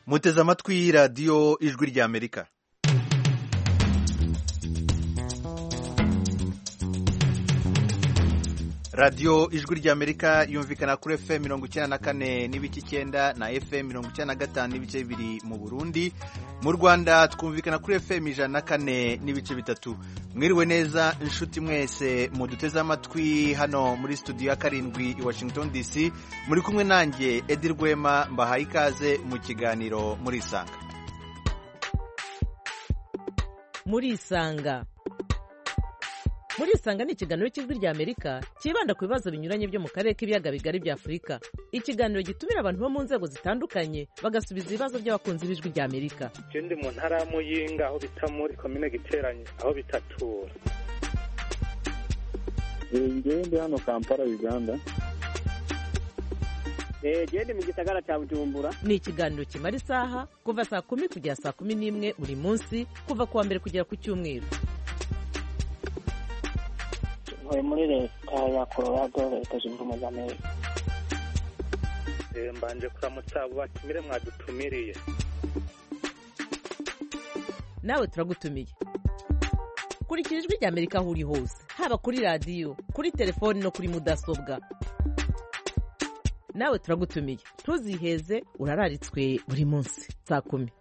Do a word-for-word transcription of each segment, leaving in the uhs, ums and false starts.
muteze amatwi radiyo ijwi ry'Amerika. radiyo ijwi ry'Amerika yumvikana kuri F M mirongo icyenda na kane n'ibice icyenda na F M mirongo icyenda na gatanu n'ibice bibiri mu Burundi. Mu Rwanda twumvikana kuri F M ijana na kane n'ibice bitatu. Mwiriwe neza inshuti mwese muduteze amatwi hano muri studio ya karindwi i Washington D C. Muri kumwe nanjye Edi Rwema, mbahaye ikaze mu kiganiro muri Isanga. Muri Isanga Muri Isanga ni ikiganiro cy'ijwi ry'Amerika kibanda ku bibazo binyuranye byo mu karere k'ibiyaga bigari bya Afurika. Ikiganiro gitumira abantu bo mu nzego zitandukanye bagasubiza ibibazo by'abakunzi b'ijwi ry'Amerika. Je ndi mu ntara ya Muyinga aho bita muri commune Giteranye aho bitatura. Ngiye ndi hano Kampala Uganda. Eh je ndi mu gisagara cya Bujumbura. Ni ikiganiro kimara isaha kuva saa kumi kugera saa kumi n'imwe buri munsi kuva kuwa mbere kugera ku cyumweru. Muri leta ya Colorado leta zunze ubumwe za Amerika. Eh mbanje kuramutsa abo batumire mwadutumiriye. Nawe turagutumiye. Kurikira ijwi ry'Amerika aho uri hose, haba kuri radiyo, kuri telefoni no kuri mudasobwa. Nawe turagutumiye. Ntuziheze, urararitswe buri munsi saa kumi.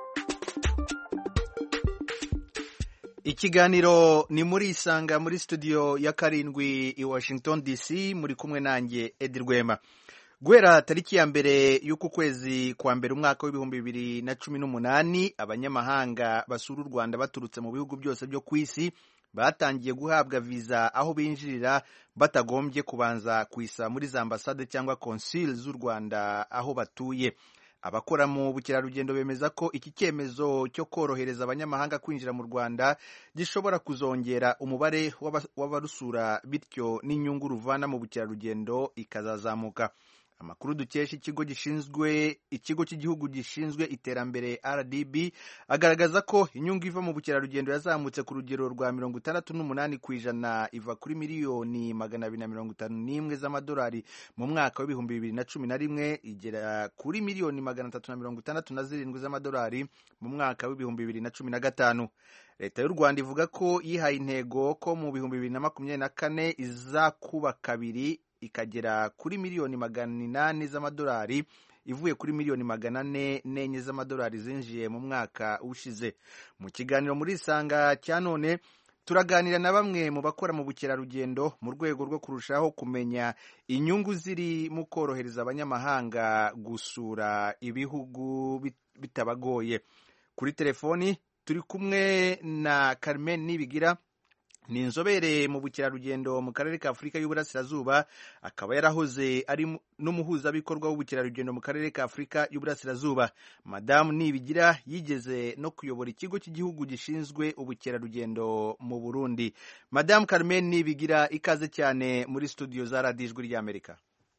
Ikiganiro ni muri Isanga muri studio ya karindwi i Washington D C. Muri kumwe nanjye Edi Rwema. Guhera tariki ya mbere y'uku kwezi kwa mbere umwaka w'ibihumbi bibiri na cumi n'umunani, abanyamahanga basura u Rwanda baturutse mu bihugu byose byo ku isi batangiye guhabwa visa aho binjirira batagombye kubanza kwisa muri za ambasade cyangwa consul z'u Rwanda aho batuye. Abakora mu bukerarugendo bemeza ko iki cyemezo cyo korohereza abanyamahanga kwinjira mu Rwanda gishobora kuzongera umubare w'abarusura, bityo n'inyungu ruvana mu bukerarugendo ikazazamuka. Amakuru dukesha ikigo gishinzwe ikigo cy'igihugu gishinzwe iterambere R D B agaragaza ko inyungu iva mu bukerarugendo yazamutse ku rugero rwa mirongo itandatu n'umunani ku ijana, iva kuri miliyoni magana abiri na mirongo itanu n'imwe z'amadolari mu mwaka w'ibihumbi bibiri na cumi na rimwe igera kuri miliyoni magana atatu na mirongo itandatu na zirindwi z'amadolari mu mwaka w'ibihumbi bibiri na cumi na gatanu. Leta y'u Rwanda ivuga ko yihaye intego ko mu bihumbi bibiri na makumyabiri na kane izakuba kabiri ikagera kuri miliyoni magana inani z'amadolari, ivuye kuri miliyoni magana ane n'enye z'amadolari zinjiye mu mwaka ushize. Mu kiganiro muri Isanga cya none turaganira na bamwe mu bakora mu bukerarugendo mu rwego rwo kurushaho kumenya inyungu ziri mu korohereza abanyamahanga gusura ibihugu bitabagoye. Kuri telefoni turi kumwe na Carmen Nibigira, ni inzobere mu bukerarugendo mu karere ka Afurika y'Uburasirazuba, akaba yarahoze ari n'umuhuzabikorwa w'ubukerarugendo mu karere ka Afurika y'Uburasirazuba. Madamu Nibigira yigeze no kuyobora ikigo cy'igihugu gishinzwe ubukerarugendo mu Burundi. Madamu Carmen Nibigira, ikaze cyane muri studio za radiyo ijwi ry'Amerika.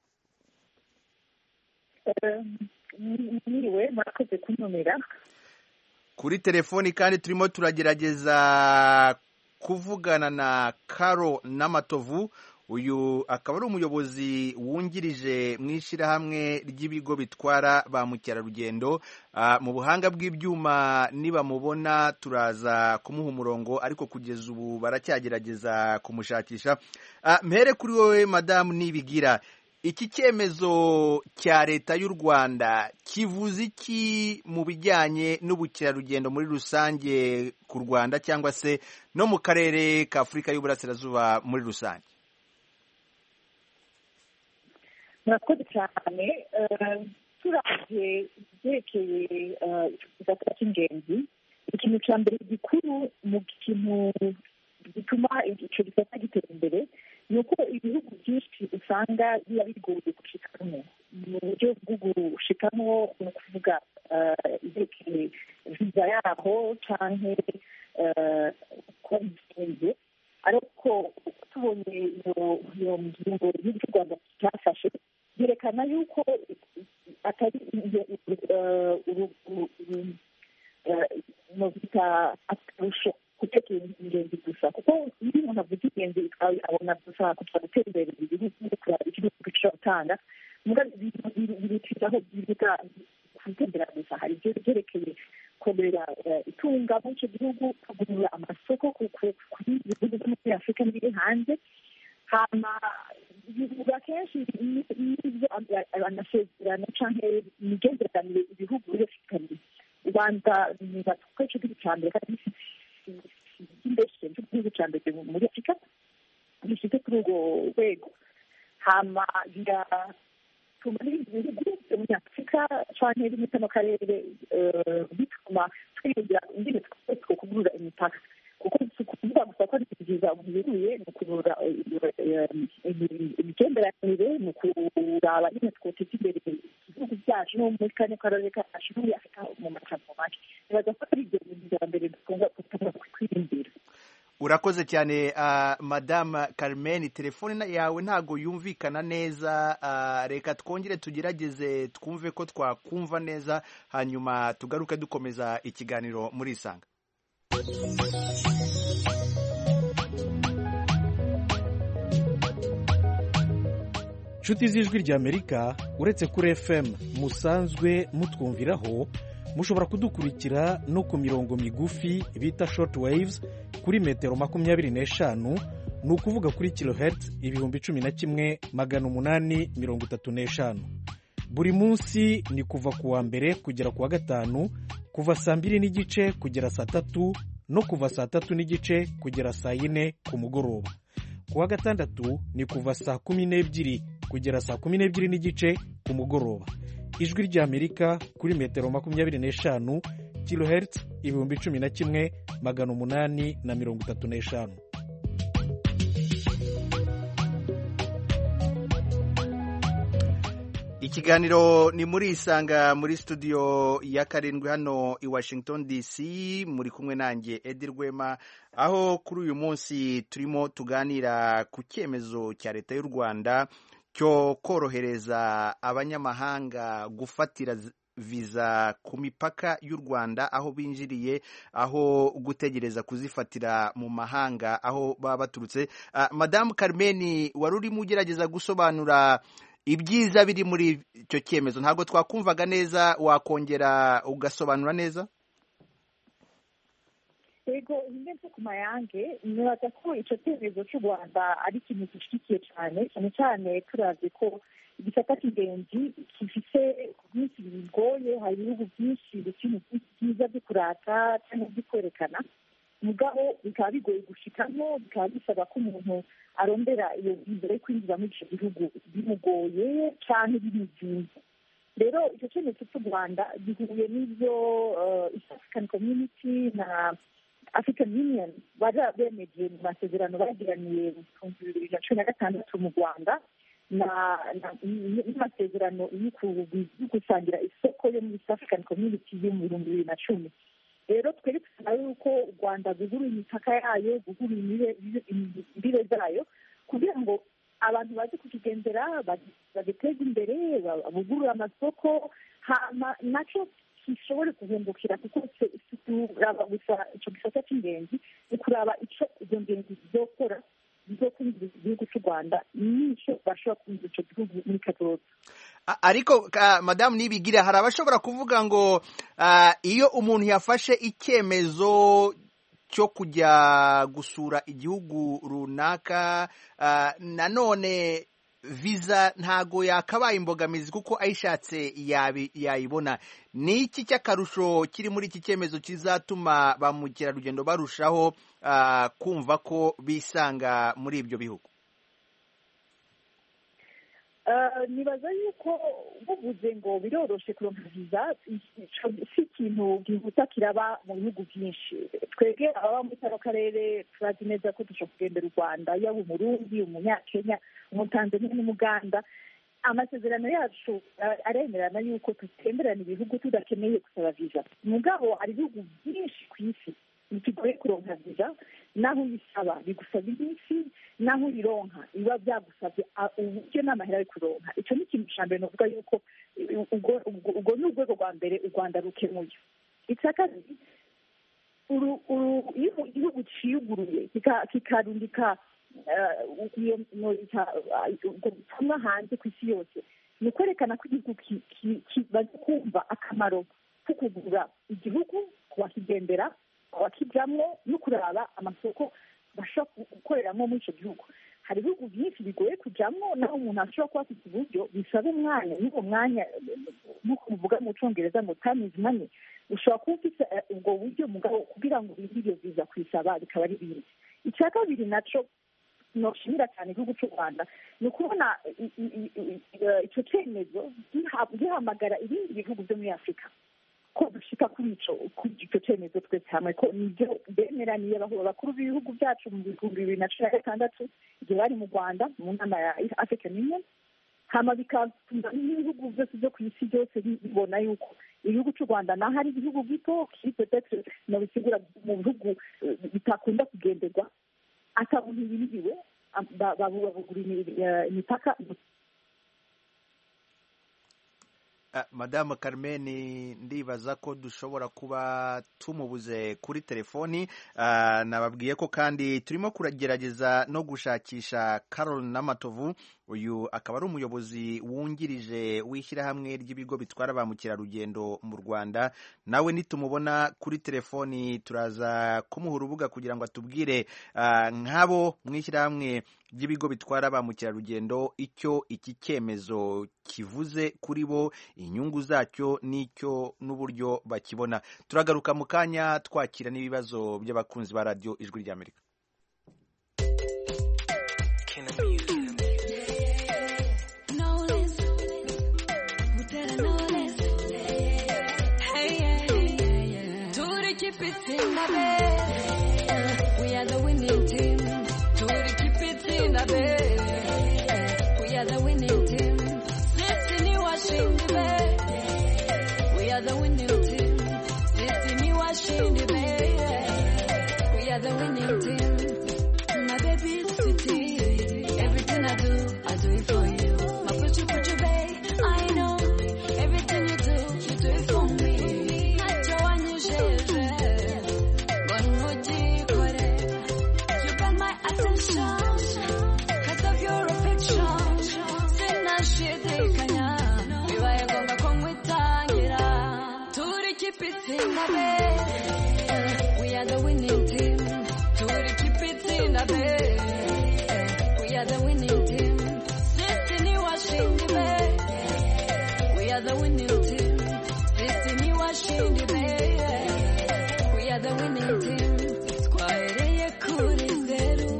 Mwiriwe, murakoze kuntumira. Kuri telefoni kandi turimo turagerageza kuvugana na Karo Namatovu. Uyu akaba ari umuyobozi wungirije mu ishyirahamwe ry'ibigo bitwara ba mukerarugendo. Uh, mu buhanga bw'ibyuma niba mubona turaza kumuha umurongo, ariko kugeza ubu baracyagerageza kumushakisha. Uh, mpere kuri wowe Madamu Nibigira, iki cyemezo cya leta y'u Rwanda kivuze iki mu bijyanye n'ubukerarugendo muri rusange ku Rwanda cyangwa se no mu karere ka Afurika y'Uburasirazuba muri rusange? Murakoze cyane. Turavye ibyerekeye igisata cy'ingenzi, ikintu cya mbere gikuru mu kintu gituma icyo gisata gitera imbere ni uko ibihugu byinshi usanga biba bigoye gushikamo. Mu buryo bwo gushikamo ni ukuvuga ibyerekeye viza yaho cyangwa ko bigenze, ariko tubonye iyo ngingo y'igihugu cy'u Rwanda cyafashe byerekana yuko atari akarusho gutekera ingenzi gusa, kuko iyo umuntu avuga ingenzi abona gusa kugira gutera imbere igihugu kuraba igihugu gishobora gutanga, bibitaho kwitembera gusa hari ibyo byerekeye kongerera itunga muri icyo gihugu kugurura amasoko kuri ibihugu byo muri afurika n'ibiri hanze hama bivuga kenshi n'ibyo amasezerano cyangwa imigenderanire ibihugu birafitanye u rwanda niba twese igihugu cya mbere kandi imbeshe igihugu cya mbere muri afurika gifite kuri urwo rwego hama biratuma n'ibindi bihugu byo muri afurika cyangwa ibindi mu karere bituma twiringira ingene two kugurura imipaka kuko si ukuvuga gusa ko ari byiza bihuye ni ukugurura imigenderanire ni ukuraba nyine twoteza imbere ibihugu byacu no muri kane karere kacu muri afurika mu macamo make nibaza ko ari ibyo bintu bya mbere dukunda kwirindira. Urakoze cyane uh, Madame Carmen, telefone yawe ntago yumvikana neza, uh, reka twongere tugerageze twumve ko twakumva neza hanyuma tugaruke dukomeza ikiganiro muri Isanga. Nshuti z'ijwi ry'Amerika, uretse kuri F M musanzwe mutwumviraho, mushobora kudukurikira no ku mirongo migufi bita short waves kuri metero makumyabiri n'eshanu, ni ukuvuga kuri kilohertz ibihumbi cumi na kimwe magana umunani mirongo itatu n'eshanu. Buri munsi ni kuva ku wa mbere kugera ku wa gatanu, kuva saa mbiri n'igice kugera saa tatu no kuva saa tatu n'igice kugera saa yine ku mugoroba. Ku wa gatandatu ni kuva saa kumi n'ebyiri kugera saa kumi n'ebyiri n'igice ku mugoroba. Ijwi ry'Amerika kuri metero makumyabiri n'eshanu, kilohertz ibihumbi cumi na kimwe magana umunani na mirongo itatu n'eshanu. Ikiganiro ni muri Isanga muri studio ya karindwi hano i Washington D C, muri kumwe nanjye Edi Rwema, aho kuri uyu munsi turimo tuganira ku cyemezo cya leta y'u Rwanda cyo korohereza abanyamahanga gufatira viza ku mipaka y'u Rwanda aho binjiriye, aho gutegereza kuzifatira mu mahanga aho baba baturutse. Uh, Madame Carmen, wari urimo ugerageza gusobanura ibyiza biri muri icyo cyemezo, ntabwo twakumvaga neza, wakongera ugasobanura neza? Yego, ngenze ku mayange nibaza ko icyo cyemezo cy'u Rwanda ari ikintu gishyigikiye cyane cyane cyane turazi ko igisata cy'ingenzi gifite byinshi bigoye, hari ibihugu byinshi bikiri byiza byo kurata cyangwa byo kwerekana, mugabo bikaba bigoye gushikamo, bikaba bisaba ko umuntu arondera iyo viza yo kwinjira muri icyo gihugu bimugoye cyane bimuzinze. Rero icyo cyemezo cy'u Rwanda gihuye n'ibyo East African Community na African Union bari bemeje mu masezerano bagiraniye mu bihumbi bibiri na cumi na gatandatu mu Rwanda n'amasezerano yo gusangira isoko yo muri East African Community yo mu bihumbi bibiri na cumi. Rero twari dusaba yuko u Rwanda guhura imipaka yayo, guhura imbibe zayo kugira ngo abantu baze kukigendera bagiteze imbere, bugurura amasoko, hama nacyo gishobore kuhungukira, kuko turaba gusa icyo gisata cy'ingenzi ni kuraba icyo izo ngenzi zizokora zizokwinjiriza igihugu cy'u Rwanda n'icyo bashobora kwinjiza icyo gihugu muri kazoza. Ariko Madamu Nibigira, hari abashobora kuvuga ngo iyo umuntu yafashe icyemezo cyo kujya gusura igihugu runaka, nanone viza ntago yakabaye imbogamizi kuko ayishatse yayibona. Ni iki cy'akarusho kiri muri iki cyemezo kizatuma ba mukerarugendo barushaho kumva ko bisanga muri ibyo bihugu? nibaza yuko buvuze ngo biroroshe kuronka viza si ikintu gihuta kiraba mu bihugu byinshi. Twebwe ababa muri kano karere turazi neza ko dushobora kugendera u Rwanda, yaba umurundi, umunyakenya, umutanzania n'umuganda. Amasezerano yacu aremerana yuko tutemberana ibihugu tudakeneye gusaba viza. Mugabo hari ibihugu byinshi ku isi bikigoye kuronka viza, naho uyisaba bigusaba iminsi, naho uyironka biba byagusabye uburyo n'amahera yo kuronka. Icyo ni ikintu cya mbere novuga yuko ubwo ni urwego rwa mbere u Rwanda rukemuye. Icya kabiri, iyo igihugu ciyuguruye kikarundika ubutumwa hanze ku isi yose, ni ukwerekana ko igihugu kimaze kumva akamaro ko kugura igihugu kubakigendera kubakijyamo no kuraba amasoko bashobora gukoreramo muri icyo gihugu. hari ibihugu byinshi bigoye kujyamo naho umuntu ashobora kuba afite uburyo bisaba umwanya n'uwo mwanya nk'uko muvuga mu cyongereza ngo time is money, ushobora kuba ufite ubwo buryo mugabo kugira ngo ibindi iyo viza kwisaba bikaba ari bindi. icya kabiri nacyo noshimira cyane igihugu cy'u Rwanda ni ukubona icyo cyemezo gihamagara ibindi bihugu byo muri Afurika ko dushika kuri icyo kuri icyo cyemezo twese hamwe ko nibyo bemeraniye abakuru b'ibihugu byacu mu bihumbi bibiri na cumi na gatandatu igihe bari mu Rwanda mu nama ya African Union, hama bigatuma n'ibihugu byose byo ku isi byose bibona yuko igihugu cy'u Rwanda naho ari igihugu gito kiri peut-être no bisigura mu bihugu bitakunda kugenderwa atabuntu biriwe babugura imipaka. Madame Carmen, ndibaza ko dushobora kuba tumubuze kuri telefoni. Nababwiye ko kandi turimo kuragerageza no gushakisha Carol Namatovu, uyu akaba ari umuyobozi wungirije w'ishyirahamwe ry'ibigo bitwara ba mukerarugendo mu Rwanda. Nawe nitumubona kuri telefoni turaza kumuha urubuga kugira ngo atubwire nk'abo mu ishyirahamwe ry'ibigo bitwara ba mukerarugendo icyo iki cyemezo kivuze kuri bo, inyungu zacyo n'icyo n'uburyo bakibona. Turagaruka mu kanya twakira n'ibibazo by'abakunzi ba radio Ijwi ry'Amerika. We are the winning team. To keep it in the bed. We are the winning team. Sitting in Washington. We are the winning team. Sitting in Washington. We are the winning team. My baby city. Everything I do, I do it for you. My put you, put you, babe. I know everything you do, you do it for me. Not your one you share. Cause of your affection, sinashidikanya bibaye ngombwa ko nkwitangira. Turi keep it in the bed. We are the winning team. Turi keep it in the bed. We are the winning team. Sitting in Washington. We are the winning team. Sitting in Washington. We are the winning team. Twahereye kuri zeru.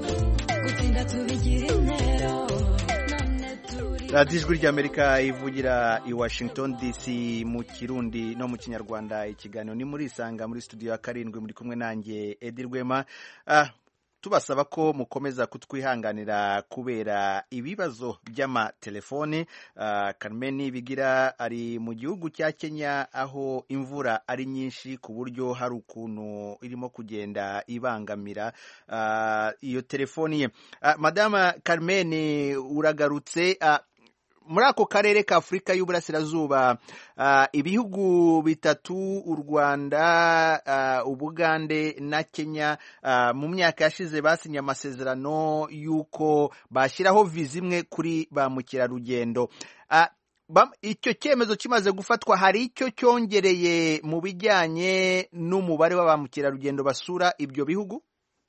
Radio Ijwi ry'Amerika ivugira i Washington D C mu Kirundi no mu Kinyarwanda. Ikiganiro ni muri Isanga muri studio ya karindwi, muri kumwe nanjye Edi Rwema. Ah, tubasaba ko mukomeza kutwihanganira kubera ibibazo by'amatelefone. Uh, Carmen Bigira ari mu gihugu cya Kenya aho imvura ari nyinshi ku buryo hari ukuntu irimo kugenda ibangamira uh, iyo telefoni ye. Uh, Madame Carmen, uragarutse. uh, muri ako karere ka Afurika y'Uburasirazuba, uh, ibihugu bitatu u Rwanda, uh, Ubugande na Kenya, uh, mu myaka yashize basinye amasezerano y'uko bashyiraho viza imwe kuri ba mukerarugendo. Uh, icyo cyemezo kimaze gufatwa, hari icyo cyongereye mu bijyanye n'umubare wa ba mukerarugendo basura ibyo bihugu?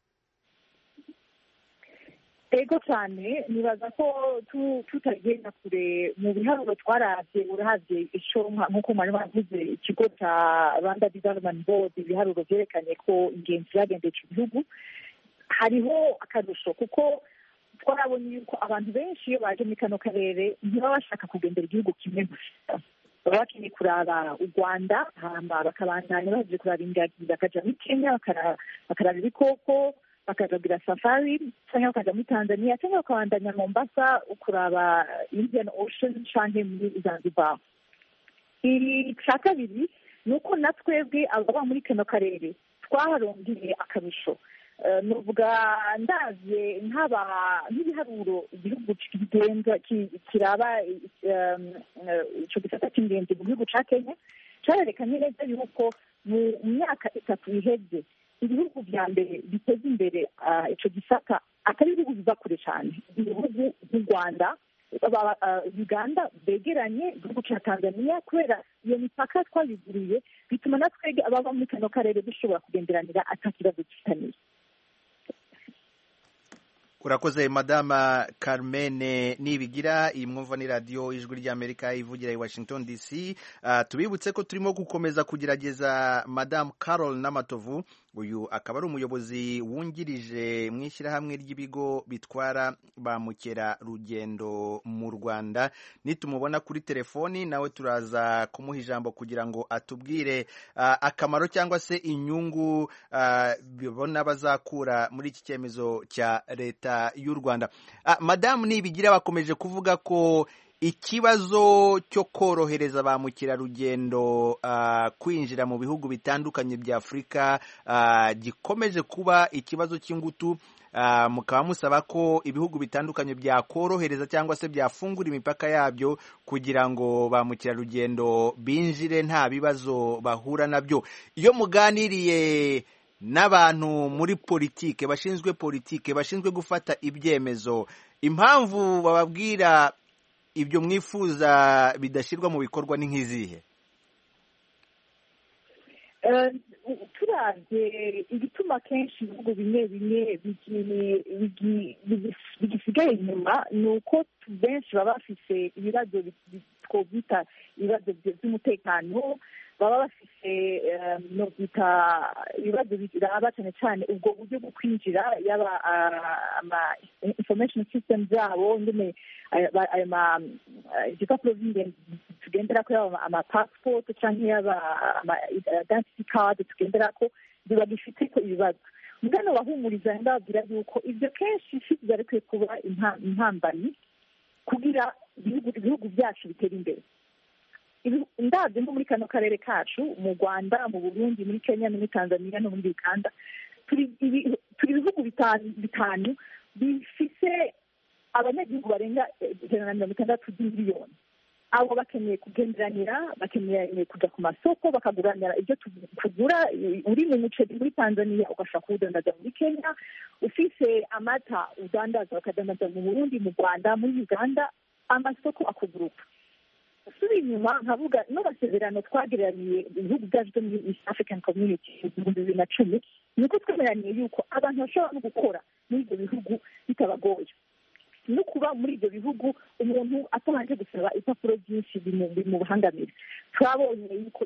Ego cyane, nibaza ko tutagenda kure mu biharuro twaravye. Uravye ico nk'uko mwari bavuze, ikigo cya Rwanda Development Board, ibiharuro vyerekanye ko ingenzi zagendeye ico gihugu. Hariho akarusho kuko twarabonye yuko abantu benshi iyo baje muri kano karere ntibaba bashaka kugendera igihugu kimwe gusa, baba bakeneye kuraba u Rwanda, hamba bakabandanya baje kuraba ingagi, bakaja muri Kenya bakaraba ibikoko, bakajagira safari, cyangwa bakaja muri Tanzania, cyangwa bakabandanya Mombasa ukuraba Indian Ocean canke muri Zanzibar. Icya kabiri ni uko natwebwe ababa muri kano karere twaharongeye akarusho. Nuvuga ndavye nk'aba nk'ibiharuro igihugu kigenza kiraba ico gisata cy'ingenzi mu gihugu ca Kenya cyarerekanye neza yuko mu myaka itatu iheze ibihugu vya mbere biteza imbere ico gisata atari ibihugu biva kure cyane. Ibihugu nk'u Rwanda, uganda begeranye igihugu cya tanzania kubera iyo mipaka twabiguriye bituma na twebwe ababa muri kano karere dushobora kugenderanira atakibazo kitaniye. urakoze madama Carmen Nibigira. iyi mwumva ni radiyo ijwi ry'Amerika ivugira i Washington D C. Uh, tubibutse ko turimo gukomeza kugerageza madame Carol Namatovu. uyu akaba ari umuyobozi wungirije mu ishyirahamwe ry'ibigo bitwara ba mukerarugendo mu Rwanda. nitumubona kuri telefoni nawe turaza kumuha ijambo kugira ngo atubwire uh, akamaro cyangwa se inyungu uh, bibona bazakura muri iki cyemezo cya leta y'u Rwanda. Uh, madamu Nibigira bakomeje kuvuga ko ikibazo cyo korohereza ba mukerarugendo uh, kwinjira mu bihugu bitandukanye bya Afurika uh, gikomeje kuba ikibazo cy'ingutu. Uh, mukaba musaba ko ibihugu bitandukanye byakorohereza cyangwa se byafungura imipaka yabyo kugira ngo ba mukerarugendo binjire nta bibazo bahura nabyo. iyo muganiriye n'abantu muri politike bashinzwe politike bashinzwe gufata ibyemezo, impamvu bababwira ibyo mwifuza bidashyirwa mu bikorwa ni nk'izihe? turabye igituma kenshi ibihugu bimwe bimwe bigisigaye inyuma ni uko benshi baba bafite ibibazo twita ibibazo by'umutekano, baba bafite no kwita ibibazo biraba cyane cyane ubwo buryo bwo kwinjira yaba ama information system zabo nyine ayo ma ibipapuro by'ingenzi tugendera ko yaba ama passport cyangwa yaba ama identity card tugendera ko biba bifite ko ibibazo. mugano bahumuriza ndababwira yuko ibyo kenshi byarekuye kuba impambani kugira ibihugu byacu bitera imbere. ndabyo muri kano karere kacu mu Rwanda, mu Burundi, muri Kenya, muri Tanzania no muri Uganda turi ibihugu bitanu bifise abanyagihugu barenga ijana na mirongo itandatu by'imiliyoni. abo bakeneye kugenderanira, bakeneye kujya ku masoko bakaguranira ibyo tugura. uri mu muceri muri Tanzania ugashaka kuwudandaza muri Kenya, ufise amata udandaza bakadandaza mu Burundi, mu Rwanda, muri Uganda, amasoko akuguruka. usubira inyuma nkavuga n'amasezerano twagereraniye ibihugu byacu byo muri East African Community mu bihumbi bibiri na cumi niko twemeraniye yuko abantu bashobora no gukora muri ibyo bihugu bitabagoye, no kuba muri ibyo bihugu umuntu atabanje gusaba ibipapuro byinshi bimubangamira. twabonye yuko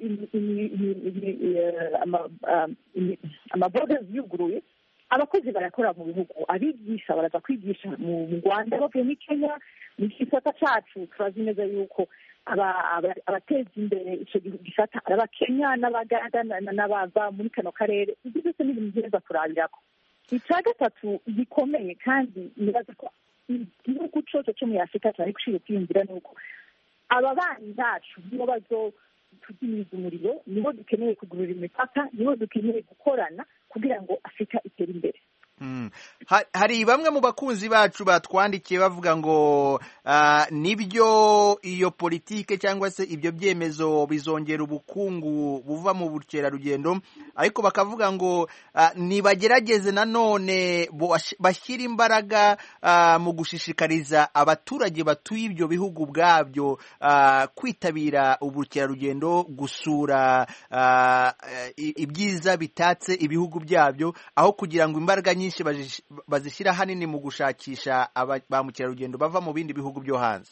amaborders yuguruye, abakozi barakora mu bihugu, abigisha baraza kwigisha mu Rwanda bavuye muri Kenya. mu gisata cyacu turazi neza yuko abateza imbere icyo gisata ari abakenya n'abaganda n'abava muri kano karere. ibyo byose ni ibintu byiza kurabirako. icya gatatu gikomeye kandi nibaza ko igihugu cyose cyo muri Afurika cyari gushira kwiyumvira ni uko aba bana bacu nibo bazotugiriza umuriro, nibo dukeneye kugurura imipaka, nibo dukeneye gukorana kugira ngo Afurika itere imbere. Mm. Ha, hari bamwe mu bakunzi bacu batwandikiye bavuga ngo uh, nibyo iyo politike cyangwa se ibyo byemezo bizongera ubukungu buva mu bukerarugendo, ariko bakavuga ngo uh, nibagerageze nanone bashyira imbaraga uh, mu gushishikariza abaturage batuye ibyo bihugu bwabyo uh, kwitabira ubukerarugendo, gusura uh, ibyiza bitatse ibihugu byabyo, aho kugira ngo imbaraga nyinshi bazishyira hanini mu gushakisha ba mukerarugendo bava mu bindi bihugu byo hanze.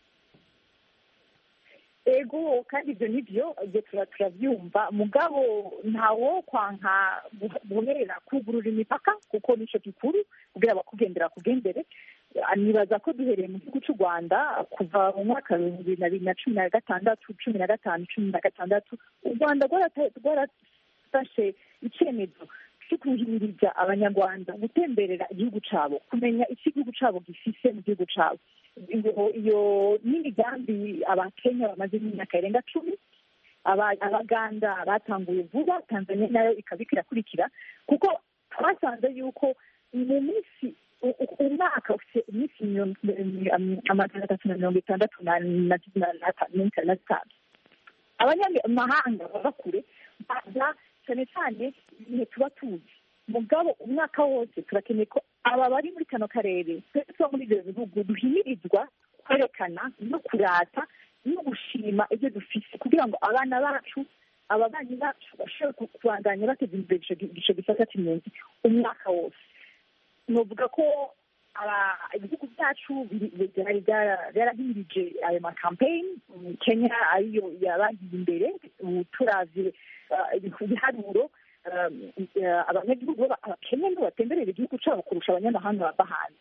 ego kandi ibyo nibyo ibyo turabyumva, mugabo ntawo kwanka guherera kugurura imipaka kuko nicyo gikuru kugira abakugendera kugendere. nibaza ko duhereye mu gihugu cy'u Rwanda kuva mu mwaka w'ibihumbi bibiri na bibiri na cumi na gatandatu cumi na gatanu cumi na gatandatu u Rwanda rwarafashe icyemezo cyo kuhimiriza abanyarwanda gutemberera igihugu cyabo, kumenya icyo igihugu cyabo gifise mu gihugu cyabo. iyo n'imigambi abakenya bamaze imyaka irenga cumi, abaganda batanguye vuba, Tanzania nayo ikaba ikirakurikira, kuko twasanze yuko mu minsi umwaka ufite iminsi amajana atatu na mirongo itandatu na zitanu abanyamahanga baba kure baza cyane cyane igihe tuba tuzi. mugabo umwaka wose turakeneye ko aba bari muri kano karere tuba muri ibyo bihugu duhimirizwa kwerekana no kurata no gushima ibyo dufite kugira ngo abana bacu ababanyi bacu bashobore kubandanya bateza imbere icyo gisata cy'impunzi umwaka wose. novuga ko ibihugu byacu byarahimirije ayo makampeyini. Kenya ariyo yabagiye imbere. turavye ibiharuro abanyagihugu b'abakenya nibo batemberera igihugu cyabo kurusha abanyamahanga bava hanze.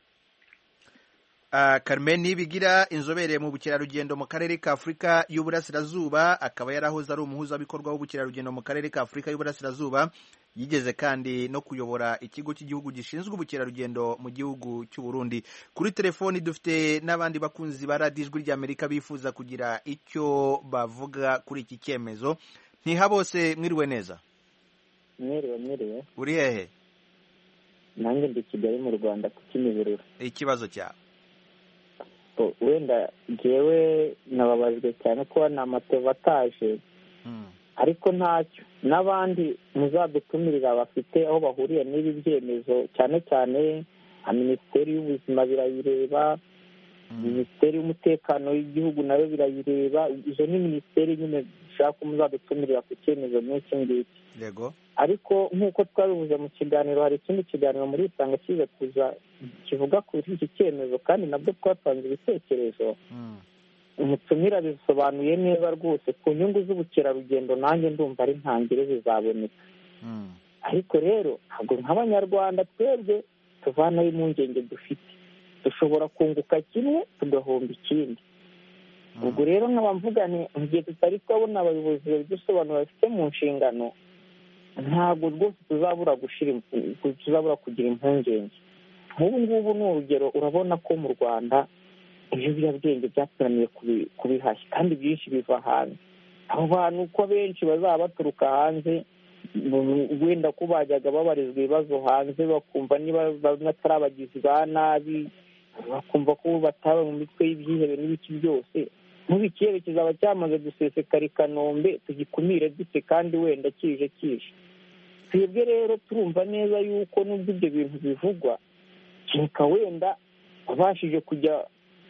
Carmen Nibigira, inzobere mu bukerarugendo mu karere ka Afurika y'Uburasirazuba, akaba yarahoze ari umuhuzabikorwa w'ubukerarugendo mu karere ka Afurika y'Uburasirazuba, yigeze kandi no kuyobora ikigo cy'igihugu gishinzwe ubukerarugendo mu gihugu cy'u Burundi. Kuri telefoni dufite n'abandi bakunzi ba radiyo ijwi ry'Amerika bifuza kugira icyo bavuga kuri iki cyemezo. Ntihabose, mwiriwe neza? Mwiriwe, mwiriwe. Uri hehe? Nanjye ndi Kigali mu Rwanda ku Kimihurura. Ikibazo cyawe? Wenda njyewe nababajwe cyane ko nta mateva ataje, ariko ntacyo n'abandi muzadutumirira bafite aho bahuriye n'ibi byemezo, cyane cyane nka minisiteri y'ubuzima birayireba, minisiteri y'umutekano w'igihugu nayo birayireba. Izo ni minisiteri nyine dushaka ko muzadutumirira ku cyemezo n'iki ngiki. Yego. Ariko nk'uko twabivuze mu kiganiro, hari ikindi kiganiro muri Isanga kiza kuza kivuga kuri iki cyemezo, kandi nabwo twatanze ibitekerezo. Umutumira bisobanuye neza rwose ku nyungu z'ubukerarugendo, nanjye ndumva ari ntangire zizaboneka. Ariko rero ntabwo nk'abanyarwanda twebwe tuvanaho impungenge dufite, dushobora kunguka kimwe tugahomba ikindi. ubwo rero nkaba mvuga nti mu gihe tutari twabona abayobozi babidusobanura bafite mu nshingano, ntabwo rwose tuzabura gushira tuzabura kugira impungenge. nk'ubu ngubu ni urugero, urabona ko mu Rwanda ibiyobyabwenge byatunaniye kubihashya kandi byinshi biva hanze. abo bantu uko benshi bazaba baturuka hanze, wenda ko bajyaga babarizwa ibibazo hanze bakumva niba batari abagizi ba nabi, bakumva ko bataba mu mitwe y'ibyihebe n'ibiki byose, nk'ubu ikirere kizaba cyamaze gusesekara i Kanombe, tugikumire dute kandi wenda kije kije. twebwe rero turumva neza yuko n'ubwo ibyo bintu bivugwa, kereka wenda babashije kujya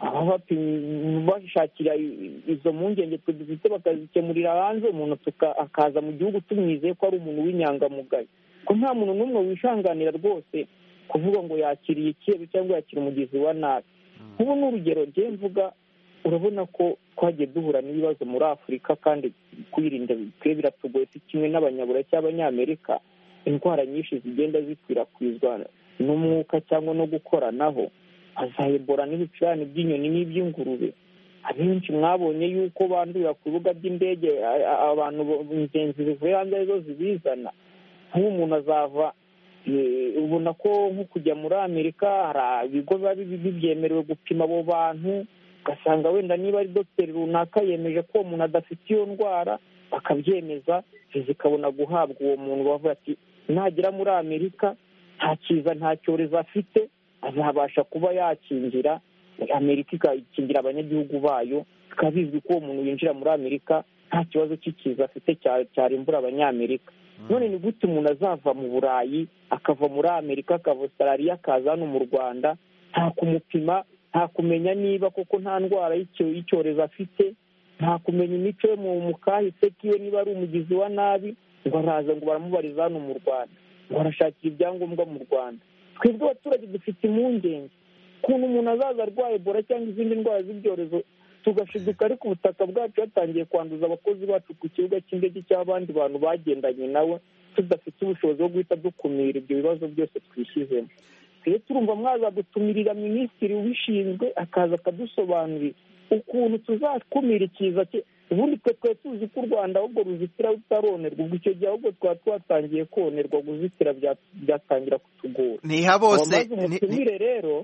bashakira izo mpungenge twe dufite bakazikemurira hanze, umuntu akaza mu gihugu tumwizeye ko ari umuntu w'inyangamugayo. ko nta muntu n'umwe wishanganira rwose kuvuga ngo yakiriye icyeru cyangwa yakira umugizi wa nabi. nk'ubu ni urugero njye mvuga, urabona ko twagiye duhura n'ibibazo muri Afurika kandi kwirinda twe biratugoye, si kimwe n'abanyaburayi cy'abanyamerika. indwara nyinshi zigenda zikwirakwizwa n'umwuka cyangwa no gukoranaho, za Ebola n'ibicurane by'inyoni n'iby'ingurube. abenshi mwabonye yuko bandurira ku bibuga by'indege, abantu ingenzi zivuye hanze arizo zibizana. nk'ubu umuntu azava, ubona ko nko kujya muri Amerika hari ibigo biba bibyemerewe gupima abo bantu, ugasanga wenda niba ari dogiteri runaka yemeje ko uwo muntu adafite iyo ndwara, bakabyemeza, zikabona guhabwa uwo muntu. bavuga ati nagera muri Amerika nta kiza nta cyorezo afite, azabasha kuba yakingira Amerika, ikakingira abanyagihugu bayo. bikaba bizwi ko uwo muntu winjira muri Amerika nta kibazo cy'ikiza afite cyarimbura abanyamerika. none ni gute umuntu azava mu Burayi akava muri Amerika akava Australia akaza hano mu Rwanda, nta kumupima, nta kumenya niba koko nta ndwara y'icyorezo afite, nta kumenya imico yo mu kahise kiwe niba ari umugizi wa nabi, ngo araza ngo baramubariza hano mu Rwanda, ngo arashakira ibyangombwa mu Rwanda. twebwe abaturage dufite impungenge ukuntu umuntu azaza arwaye Ebola cyangwa izindi ndwara z'ibyorezo, tugashiduka ariko ubutaka bwacu yatangiye kwanduza abakozi bacu ku kibuga cy'indege cy'abandi bantu bagendanye nawe, tudafite ubushobozi bwo guhita dukumira ibyo bibazo byose twishyizemo. rero turumva mwazadutumirira minisitiri ubishinzwe akaza akadusobanurira ukuntu tuzakumira ikiza cye. ubundi twe twe tuzi ko u Rwanda ahubwo ruzitira rutaronerwa, ubwo icyo gihe ahubwo twaba twatangiye konerwa, kuzitira byatangira kutugora. Ntihabose umutumire rero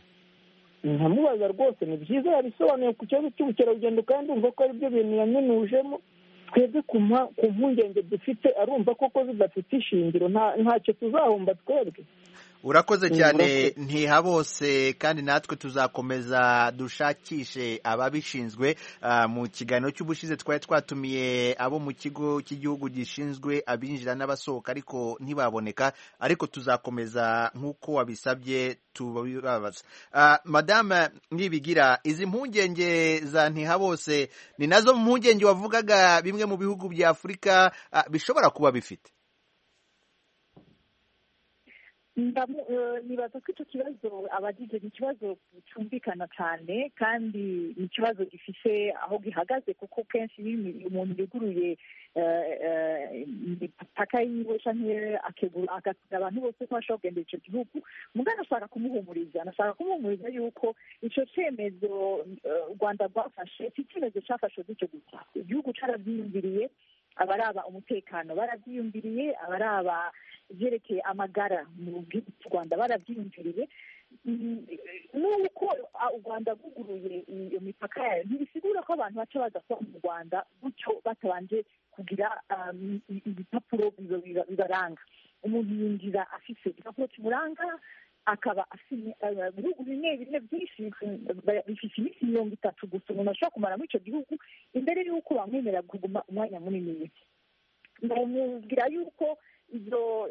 nkamubaza rwose, ni byiza yabisobanuye ku kibazo cy'ubukerarugendo kandi umva ko ari byo bintu yamenujemo. twebwe ku mpungenge dufite arumva koko zidafite ishingiro, ntacyo tuzahomba twebwe. urakoze cyane Ntihabose, kandi natwe tuzakomeza dushakishe ababishinzwe. Mu kiganiro cy'ubushize twari twatumiye abo mu kigo cy'igihugu gishinzwe abinjira n'abasohoka ariko ntibaboneka, ariko tuzakomeza nk'uko wabisabye tubabaza. Madame Nibigira, izi mpungenge za Ntihabose ni nazo mpungenge wavugaga bimwe mu bihugu bya Afurika bishobora kuba bifite? nibaza ko icyo kibazo abagije ni ikibazo cyumvikana cyane, kandi ni ikibazo gifite aho gihagaze, kuko kenshi iyo umuntu yuguruye imipaka yiwe cyangwa akagura abantu bose ko bashobora kugendera icyo gihugu, muganga ashaka kumuhumuriza anashaka kumuhumuriza yuko icyo cyemezo u Rwanda rwafashe si icyemezo cyafashwe gutyo gusa. Igihugu cyarabyiyumviriye, abaraba umutekano barabyiyumviriye, abaraba ibyerekeye amagara mu gihugu cy'u Rwanda barabyiyumviriye. Nuko u Rwanda rwuguruye iyo mipaka yayo ntibisigura ko abantu baca baza kuba mu Rwanda gutyo batabanje kugira ibipapuro bibaranga. Umuntu yinjira afite igipapuro kimuranga, akaba ibihugu bimwe bimwe byinshi bifite iminsi mirongo itatu gusa umuntu ashobora kumara muri icyo gihugu imbere y'uko bamwemerera kuguma umwanya munini. Ndamubwira yuko ibyo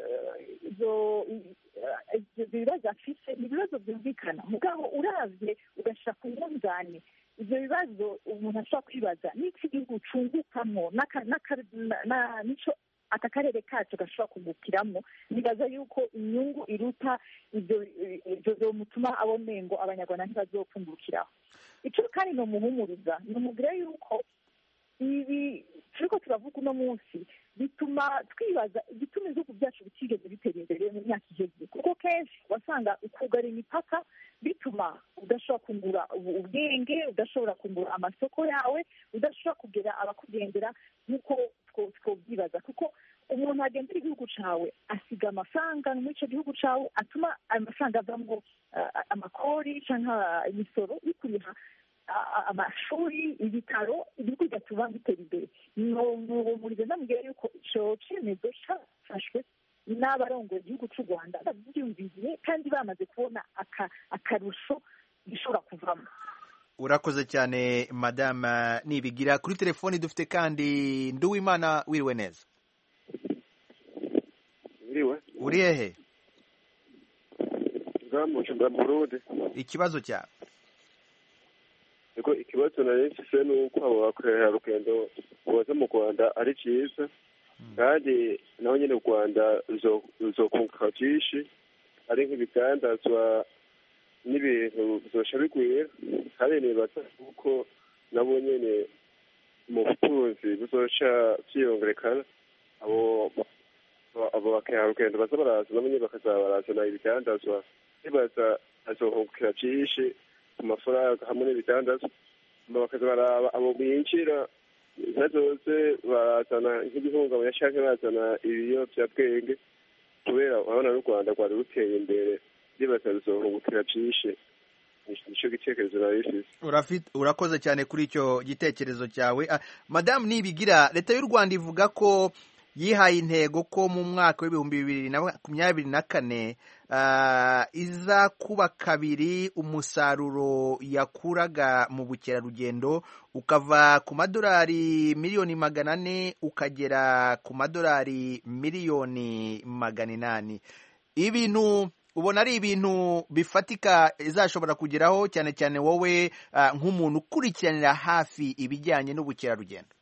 bibazo afite ni ibibazo byumvikana, mugabo uravye ugashyira ku munzani ibyo bibazo umuntu ashobora kwibaza n'iki gihugu cungukamo n'icyo aka karere kacu gashobora kungukiramo, nibaza yuko inyungu iruta ibyo byomutuma abone ngo abanyarwanda ntibazopfungukiraho. Icyo kandi ni umuhumuriza, ni umubwira yuko ibi turiko turavuga uno munsi bituma twibaza igituma ibihugu byacu bitigeze bitera imbere mu myaka iheze, kuko kenshi wasanga ukugara imipaka bituma udashobora kungura ubwenge, udashobora kungura amasoko yawe, udashobora kugera abakugendera nk'uko twobyibaza, kuko umuntu agendera igihugu cawe asiga amafaranga muri icyo gihugu cawe atuma ayo mafaranga avamwo amakori cyangwa imisoro ikuriha amashuri, ibitaro, ibihugu bigatuma bitera imbere. Nuhumuriza ndamubwira yuko ico cemezo cafashwe n'abarongoye igihugu cy'u Rwanda babyumviriye kandi bamaze kubona akarusho gishobora kuvamo. Urakoze cyane Madame Nibigira. Kuri telefoni dufite kandi Nduwimana, wiriwe neza? Wiriwe. Uri hehe? Ngamucu bwa Burundi. Ikibazo cyawe? Ego ikibazo nari mfise nuko abo bakorera rugendo boza mu Rwanda ari cyiza, kandi naho nyine u Rwanda ruzokunguka byinshi, ari nk'ibigandazwa n'ibintu bizosha bigwira, kandi nibaza kuko nabo nyene mu butunzi buzoca vyiyongerekana. Abo abo bakerarugendo baza baraza nabo nyene bakazabarazana ibigandazwa, nibaza azohungukira byinshi ku mafaranga hamwe n'ibitandatu, bakaza baraba abo binjira ntazose barazana nk'ibihungabanya canke bazana ibiyovyabwenge, kubera urabona n'u Rwanda rwari ruteye imbere, nibaza ruzohungukira byinshi. Nico gitekerezo nari mfise. Urakoze cyane kuri icyo gitekerezo cyawe. Madame Nibigira, leta y'u Rwanda ivuga ko yihaye intego ko mu mwaka w'ibihumbi bibiri na makumyabiri na kane iza kuba kabiri umusaruro yakuraga mu bukerarugendo ukava ku madolari miliyoni magana ane ukagera ku madolari miliyoni magana inani. Ibintu ubona ari ibintu bifatika izashobora kugeraho, cyane cyane wowe nk'umuntu ukurikiranira hafi ibijyanye n'ubukerarugendo?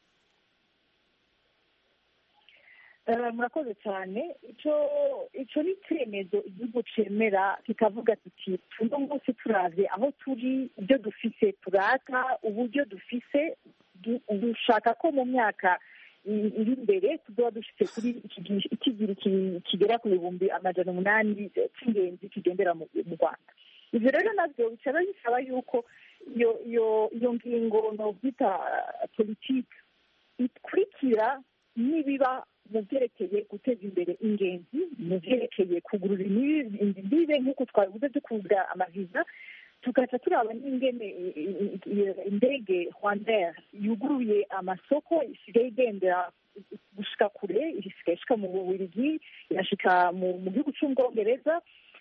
murakoze cyane. icyo icyo ni icyemezo igihugu cyemera kikavuga kiti tuno munsi turavye aho turi, ibyo dufise turata, uburyo dufise dushaka ko mu myaka iri imbere tuzoba dushitse kuri ikigiri kigera ku bihumbi amajana umunani cy'ingenzi kigendera mu Rwanda. Ivyo rero navyo bicara bisaba yuko iyo iyo iyo ngingo novyita politike ikurikira nibiba mu byerekeye guteza imbere ingenzi, mu byerekeye kugurura imbibe nk'uko twabivuze dukura amaviza, tugaca turaba n'ingene indege Rwandair yuguruye amasoko isigaye igendera gushika kure, isigaye ishika mu Bubiligi, irashika mu gihugu cy'Ubwongereza.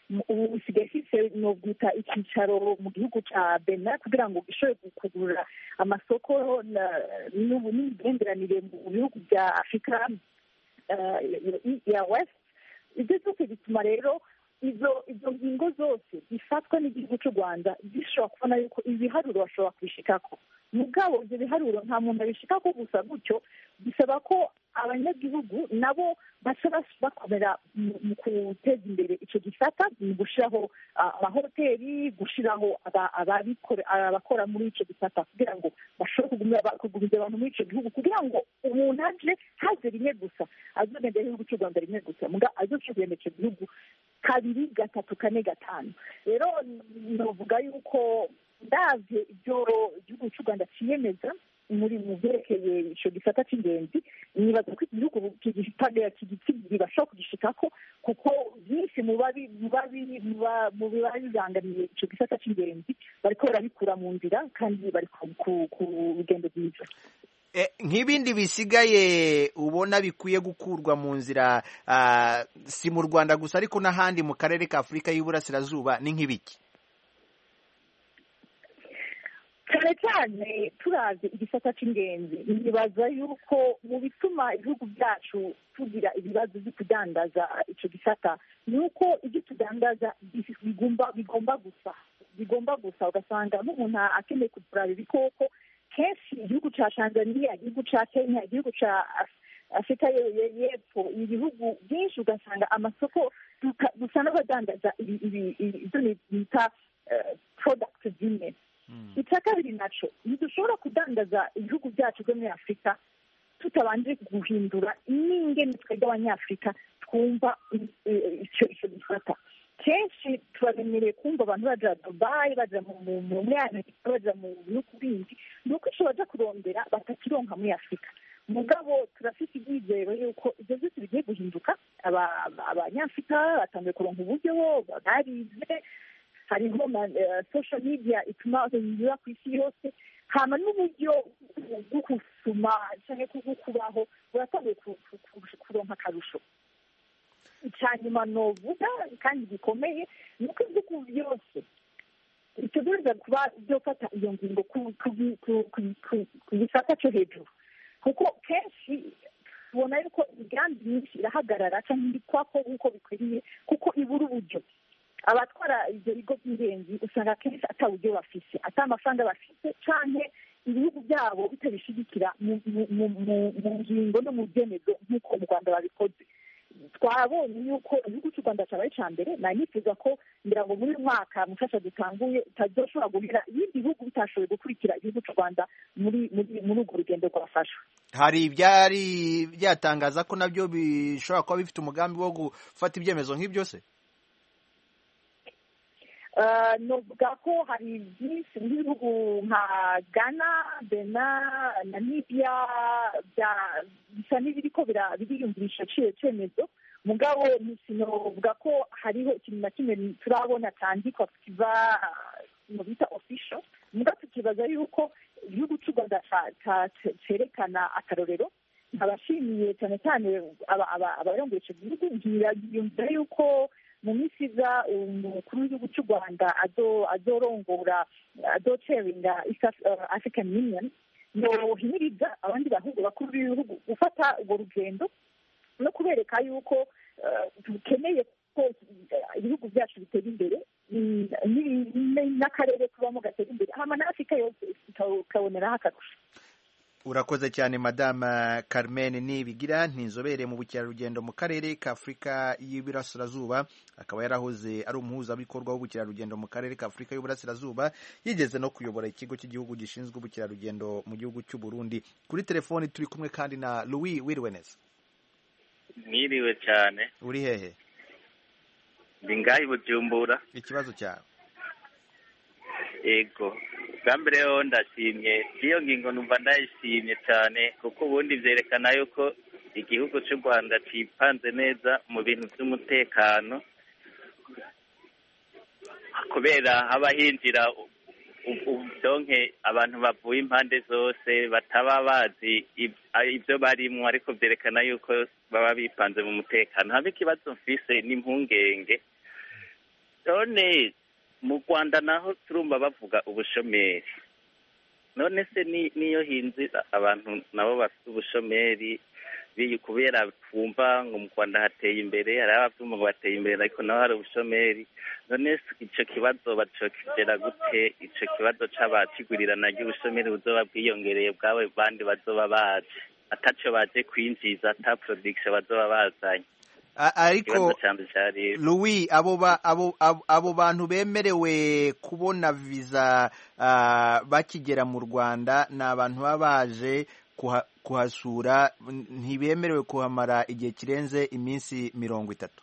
ubu usigaye ifise novuga icyicaro mu gihugu cya Benin kugira ngo gishobore kugurura amasoko n'imigenderanire mu bihugu bya Afurika ya West. Ibyo byose bituma rero izo izo ngingo zose zifatwa n'igihugu cy'u Rwanda zishobora kubona yuko ibiharuro bashobora kubishikako. Mugabo ibyo biharuro nta muntu abishikako gusa gutyo, bisaba ko abanyagihugu nabo baca bakomera mu guteza imbere icyo gisata, mu gushyiraho amahoteli, gushyiraho abakora muri icyo gisata kugira ngo bashobore kugumiza abantu muri icyo gihugu, kugira ngo umuntu aje haze rimwe gusa azogendera igihugu cy'u Rwanda rimwe gusa, muga azocugenda icyo gihugu kabiri gatatu kane gatanu. Rero novuga yuko ndavye ibyo igihugu cy'u Rwanda ciyemeza muri mu byerekeye icyo gisata cy'ingenzi, nibaza ko igihugu kigifitaga kigitsi bashobora kugishikako, kuko byinshi mu babi mu biba bizangamiye icyo gisata cy'ingenzi bariko barabikura mu nzira kandi bari ku rugendo rwiza. Nk'ibindi bisigaye ubona bikwiye gukurwa mu nzira, si mu Rwanda gusa ariko n'ahandi mu karere ka Afurika y'Iburasirazuba, ni nk'ibiki? cyane cyane turavye igisata c'ingenzi, nibaza yuko mu bituma ibihugu byacu tugira ibibazo byo kudandaza ico gisata ni uko ibyo tudandaza bigomba bigomba gusa bigomba gusa ugasanga n'umuntu akeneye kugura ibikoko kenshi igihugu ca Tanzania, igihugu ca Kenya, igihugu ca Afurika y'Epfo, ibihugu byinshi ugasanga amasoko dusa n'abadandaza ibyo bita product zimwe. Icya kabiri naco ntidushobora kudandaza ibihugu byacu byo muri Afurika tutabanje guhindura n'ingene twebwe abanyafurika twumva icyo gisata. Kenshi turaremereye kumva abantu baja Dubai, baja muri Amerika, baja mu bihugu bindi, ni uko ico baja kurondera batakironka muri Afurika. Mugabo turafite ibyizero yuko ibyo byose bigiye guhinduka, abanyafurika batangiye kuronka uburyo barize, hariho social media ituma binyura ku isi yose, hama n'uburyo bwo gusuma cyangwa bwo kubaho buratangiye kuronka akarusho. Icyanyuma novuga kandi gikomeye ni uko ibihugu byose bitegereza kuba byofata iyo ngingo ku gisata cyo hejuru, kuko kenshi tubona yuko imigambi myinshi irahagarara cyangwa ibikwako nk'uko bikwiriye kuko ibura uburyo. Abatwara ibyo bigo by'ingenzi usanga kenshi ata buryo bafise, ata amafaranga bafise, canke ibihugu byabo bitabishigikira mu ngingo no mu byemezo nk'uko mu Rwanda babikoze. Twabonye yuko igihugu cy'u Rwanda cyabaye icya mbere, na nifuza ko ngira ngo muri uyu mwaka mushasha dutanguye utazoshobora guhera ibindi bihugu bitashoboye gukurikira igihugu cy'u Rwanda muri muri urwo rugendo rwafashwe. Hari ibyari byatangaza ko nabyo bishobora kuba bifite umugambi wo gufata ibyemezo nk'ibyo se? Novuga ko hari byinshi nk'ibihugu nka Ghana, Benin, Namibia bisa n'ibiriko biriyumvisha ciye cemezo, mugabo sinovuga ko hariho ikintu na kimwe turabona candikwa kiva mu bita official, mugabo tukibaza yuko igihugu cy'u Rwanda cerekana akarorero. Abashimiye cyane cyane abarongoye ico gihugu, ngiyumvira yuko mu minsi iza umukuru w'igihugu cy'u Rwanda azorongora azoceringa East African Union, yohimiriza abandi bahugu bakuru b'ibihugu gufata urwo rugendo no kubereka yuko dukeneye ko ibihugu byacu bitera imbere n'akarere tubamo gatera imbere, hama na Afurika yose ikaboneraho akarusho. Urakoze cyane Madame Carmen Nibigira, n'inzobere mu bukerarugendo mu karere ka Afurika y'Iburasirazuba, akaba yarahoze ari umuhuzabikorwa w'ubukerarugendo mu karere ka Afurika y'Iburasirazuba, yigeze no kuyobora ikigo cy'igihugu gishinzwe ubukerarugendo mu gihugu cy'u Burundi. Kuri telefoni turi kumwe kandi na Louis Wirwenes. Mwiriwe cyane. Uri hehe? Ndi ngahi Bujumbura. Ikibazo cyawe? Ego. Bwambere yo ndashimye, iyo ngingo numva ndayishimye cyane kuko ubundi byerekana yuko igihugu cy'u Rwanda cipanze neza mu bintu by'umutekano, kubera haba hinjira donke abantu bavuye impande zose bataba bazi ibyo barimwo, ariko byerekana yuko baba bipanze mu mutekano. Haba ikibazo mfise n'impungenge none mu Rwanda naho turumva bavuga ubushomeri, none se ni niyo hinze abantu nabo bafite ubushomeri biyi kubera twumva ngo mu Rwanda hateye imbere, hari abavyumva ngo bateye imbere ariko naho hari ubushomeri. None ico kibazo bacokigera gute? Ico kibazo c'abakigurirana ry'ubushomeri buzoba bwiyongereye bwawe bandi bazoba baje ataco baje kwinjiza, ata production bazoba bazanye. Ariko Louis, abo ba abo abo bantu bemerewe kubona visa uh, bakigera mu Rwanda ni abantu babaje kuha, kuhasura, ntibemerewe kuhamara igihe kirenze iminsi mirongo itatu.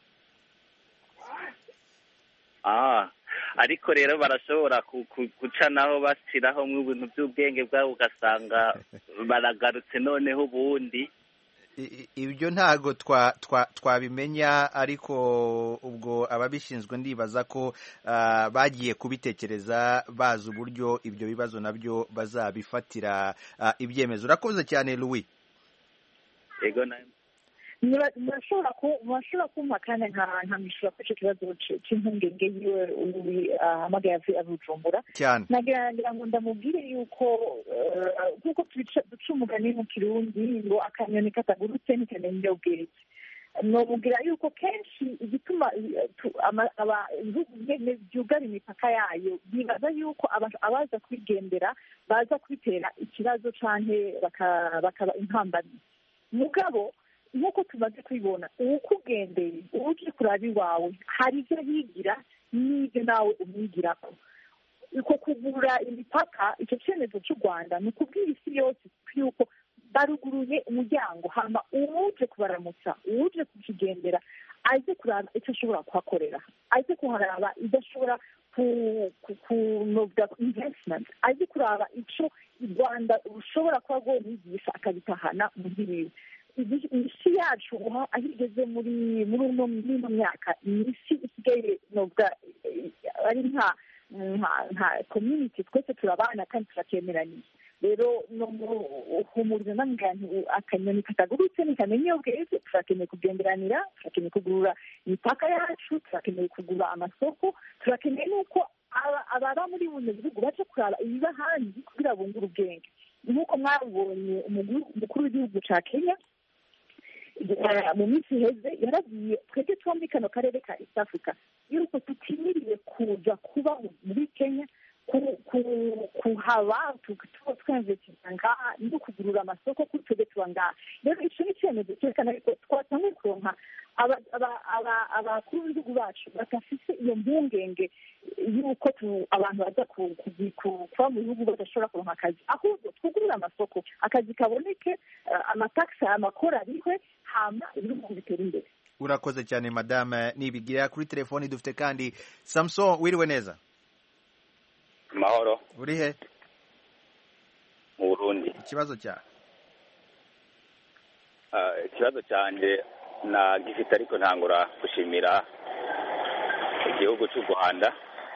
Ah, ariko rero barashobora guca naho bashyiraho mu bintu by'ubwenge bwabo ugasanga baragarutse noneho ubundi. Ibyo ntago twa twabimenya, ariko ubwo ababishinzwe ndibaza ko uh, bagiye kubitekereza bazi uburyo ibyo bibazo nabyo bazabifatira uh, ibyemezo. Urakoze cyane Louis. Yego nayo murashobora murashobora kumpa kandi nkamishura ko icyo kibazo cy'impungenge yiwe hamagaye avujumbura cyane. nagira ngo ndamubwire yuko nk'uko duca umugani mu Kirundi ngo akanyoni katagurutse ntikamenya ubwenge. nomubwira yuko kenshi igituma ibihugu byugara imipaka yayo bibaza yuko abaza kwigendera baza kwitera ikibazo canke bakaba intambamyi. mugabo nk'uko tumaze kwibona uwukugendeye uje kuraba iwawe hari ibyo yigira n'ibyo nawe umwigirako. uko kugura imipaka, icyo cyemezo cy'u Rwanda ni ukubwira isi yose yuko baruguruye umuryango, hama uwuje kubaramutsa, uwuje kukigendera aze kuraba icyo ashobora kuhakorera, aze kuharaba ibyo ashobora kunoga investment, aze kuraba icyo u Rwanda rushobora kuba rwomwigisha akabitahana mu gihugu. isi yacu aho igeze muri muri uno myaka, isi isigaye nobwa ari nka nka community, twese turabana kandi turakemeraniye. rero no humuriza n'amugani akanyoni katagurutse ntikamenya ubweze. turakeneye kugenderanira, turakeneye kugurura imipaka yacu, turakeneye kugura amasoko, turakeneye n'uko ababa muri buno bihugu baje kuraba ibiba hanze kugira bungure ubwenge. nk'uko mwabonye umukuru w'igihugu ca Kenya mu minsi iheze yaragiye, twebwe tuba muri kano karere ka East Africa, yuko tutimiriye kuja kuba muri Kenya kuhaba twinvestinga ngaha no kugurura amasoko kuri twebwe tuba ngaha. rero ico ni icyemezo cyerekana ko twatanguye kuronka abakuru b'ibihugu bacu badafise iyo mpungenge yuko abantu baza kuba mu bihugu badashobora kuronka akazi, ahubwo twugurura amasoko, akazi kaboneke, amatakisi amakora arihwe, hama ibihugu bitera imbere. Urakoze cyane madame Nibigira. Kuri telefoni dufite kandi Samson, wiriwe neza? Mahoro. Uri he? Mu Burundi. Ikibazo cya uh, ikibazo cyanje na gifite, ariko ntangura gushimira igihugu cy'u Rwanda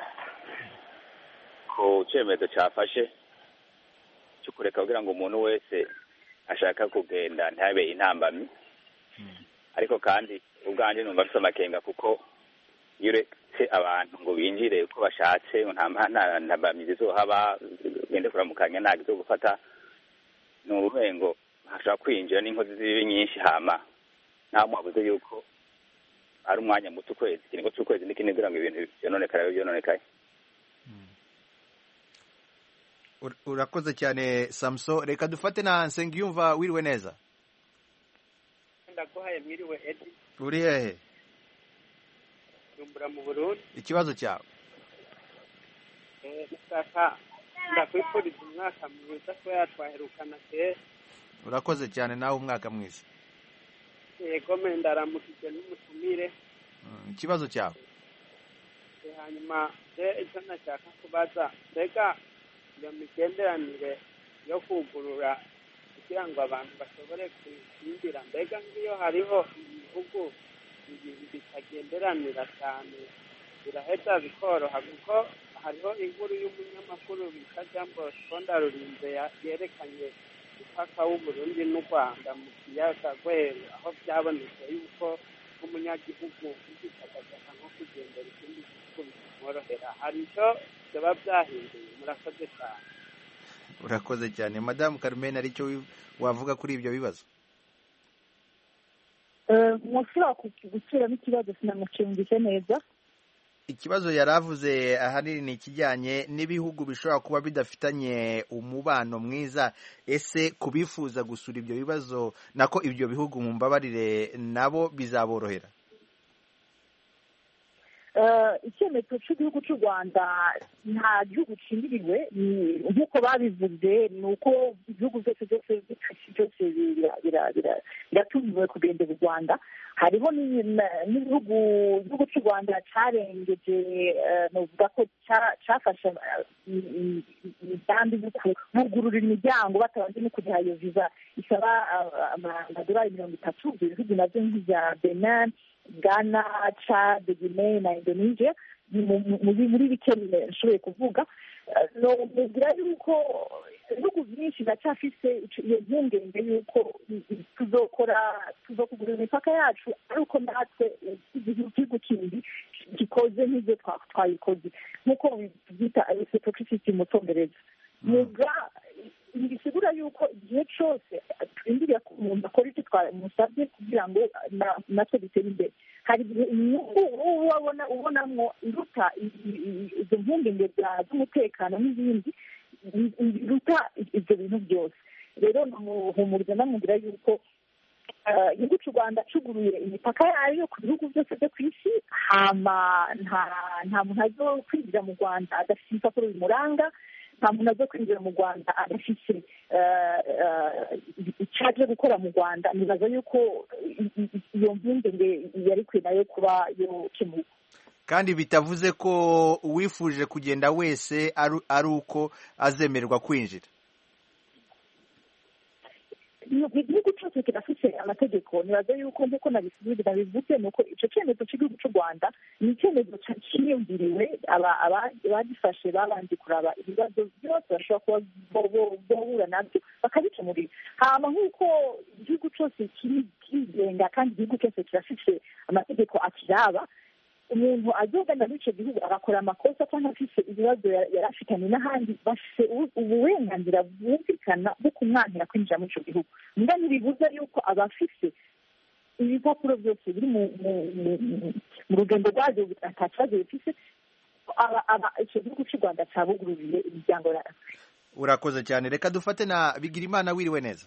ko cyemezo cyafashe cyo kureka kugira ngo umuntu wese ashaka kugenda ntabe intambamyi. hmm. ariko kandi ubwanjye numva afite amakenga, kuko iyo uretse abantu ngo binjire uko bashatse nta ntambamyi zizohaba, gende kuramukanya ntabwo zo gufata, ni uruhengo hashobora kwinjira n'inkozi z'ibibi nyinshi, hama nta mwabuze yuko ari umwanya muto, ukwezi ikiringo cy'ukwezi n'ikindi kugira ngo ibintu byononekare byononekaye. Urakoze cyane Samson. Reka dufate na Nsengiyumva, wiriwe neza? Ndaguhaye mwiriwe Edi. Uri hehe? Jumbura mu Burundi. Ikibazo cyawe? Eh, ndaka ndakwifuriza umwaka mwiza ko yatwaherukana kera. Urakoze cyane, nawe umwaka mwiza. Yego me ndaramukije n'umutumire. Ikibazo cyawe? Hanyuma je icyo nashaka kubaza, mbega iyo migenderanire yo kugurura kugira ngo abantu bashobore kwinjira, mbega nk'iyo hariho ibihugu bitagenderanira cyane biraheza bikoroha, kuko hariho inkuru y'umunyamakuru bita Jambo Sponda Rurinze yerekanye umupaka w'Uburundi n'u Rwanda mu kiyaga Rweru, aho byabonetse yuko nk'umunyagihugu ugishaka nko kugendera ikindi gihugu mworohera hari icyo byaba byahinduye murakoze cyane urakoze cyane madamu Carmen aricyo wavuga kuri ibyo bibazo mushobora guciramo ikibazo sinamucumvise neza ikibazo yari avuze ahanini ni ikijyanye n'ibihugu bishobora kuba bidafitanye umubano mwiza ese kubifuza gusura ibyo bibazo nako ibyo bihugu mu mbabarire nabo bizaborohera icyemezo cy'igihugu cy'u rwanda nta gihugu cyindiriwe nk'uko babivuze ni uko ibihugu byose byose byose biratumiwe kugendera u rwanda hariho n'ibihugu igihugu cy'u rwanda cyarengeje navuga ko cyafashe imigambi yo kuvugurura imiryango batabanje no kugiha iyo viza isaba amadolari mirongo itatu ibyo bihugu nabyo nk'ibya benin Ghana, Chad, Guinea na Indonesia muri bike nshoboye kuvuga nubwira yuko ibihugu byinshi biracyafise iyo mpungenge yuko tuzokora tuzokugura imipaka yacu ariko natwe igihugu kindi gikoze nk'ibyo twayikoze nk'uko byita reciprocity mu cyongereza muga bisigura yuko igihe cyose twindiriye ku muntu akora icyo twamusabye kugira ngo natwe dutere imbere hari igihe inyungu ubona ubonamo iruta izo mpungenge z'umutekano n'izindi iruta ibyo bintu byose rero namuhumuriza namubwira yuko igihugu cy'u rwanda cyuguruye imipaka yayo ku bihugu byose byo ku isi hama nta muntu azo kwinjira mu rwanda adafite ibipapuro bimuranga nta muntu azo kwinjira mu rwanda adafite icyaje gukora mu rwanda nibaza yuko iyo mpungenge yari kwe nayo kuba yokemuka kandi bitavuze ko uwifuje kugenda wese ari uko azemererwa kwinjira igihugu cyose kirafite amategeko nibaza yuko nk'uko nabivuze ni uko icyo cyemezo cy'igihugu cy'u rwanda ni icyemezo cyiyumviriwe abagifashe babanje kuraba ibibazo byose bashobora kuba bahura nabyo bakabikemurira hama nk'uko igihugu cyose kirigenga kandi igihugu cyose kirafite amategeko akiraba umuntu azogana muri icyo gihugu agakora amakosa cyangwa afite ibibazo yari afitanye n'ahandi bafite uburenganzira bwumvikana bwo kumwangira kwinjira muri icyo gihugu mbwa ntibibuza yuko abafite ibipapuro byose biri mu rugendo rwabyo ata kibazo bifite icyo gihugu cy'u rwanda cyabugururiye imiryango yawe urakoze cyane reka dufate na Bigirimana wiriwe neza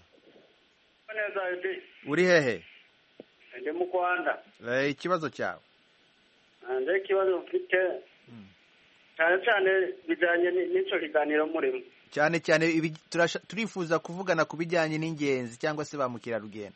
uri hehe ndi mu rwanda ikibazo cyawe nje ikibazo mfite cyane cyane bijyanye n'icyo kiganiro murimo cyane cyane turifuza kuvugana ku bijyanye n'ingenzi cyangwa se ba mukerarugendo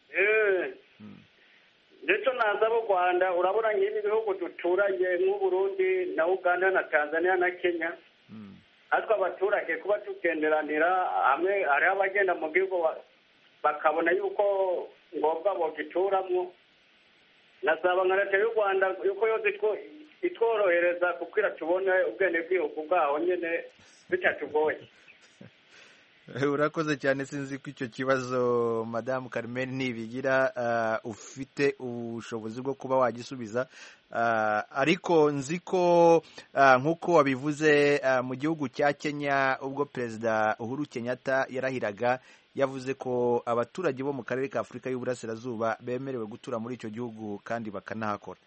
ndetse naza mu rwanda urabona nk'ibi bihugu duturanye nk'uburundi na uganda na tanzania na kenya ariko abaturage kuba tugenderanira hamwe hariho abagenda mu gihugu bakabona yuko ngombwa bogituramo nasaba nka leta y'u rwanda yuko yose itworohereza kukwira tubone ubwene bw'igihugu bwaho nyine bitatugoye urakoze cyane sinzi ko icyo kibazo madamu Carmen ntibigira ufite ubushobozi bwo kuba wagisubiza ariko nzi ko nk'uko wabivuze mu gihugu cya Kenya ubwo perezida Uhuru Kenyatta yarahiraga yavuze ko abaturage bo mu karere ka Afurika y'Uburasirazuba bemerewe gutura muri icyo gihugu kandi bakanahakora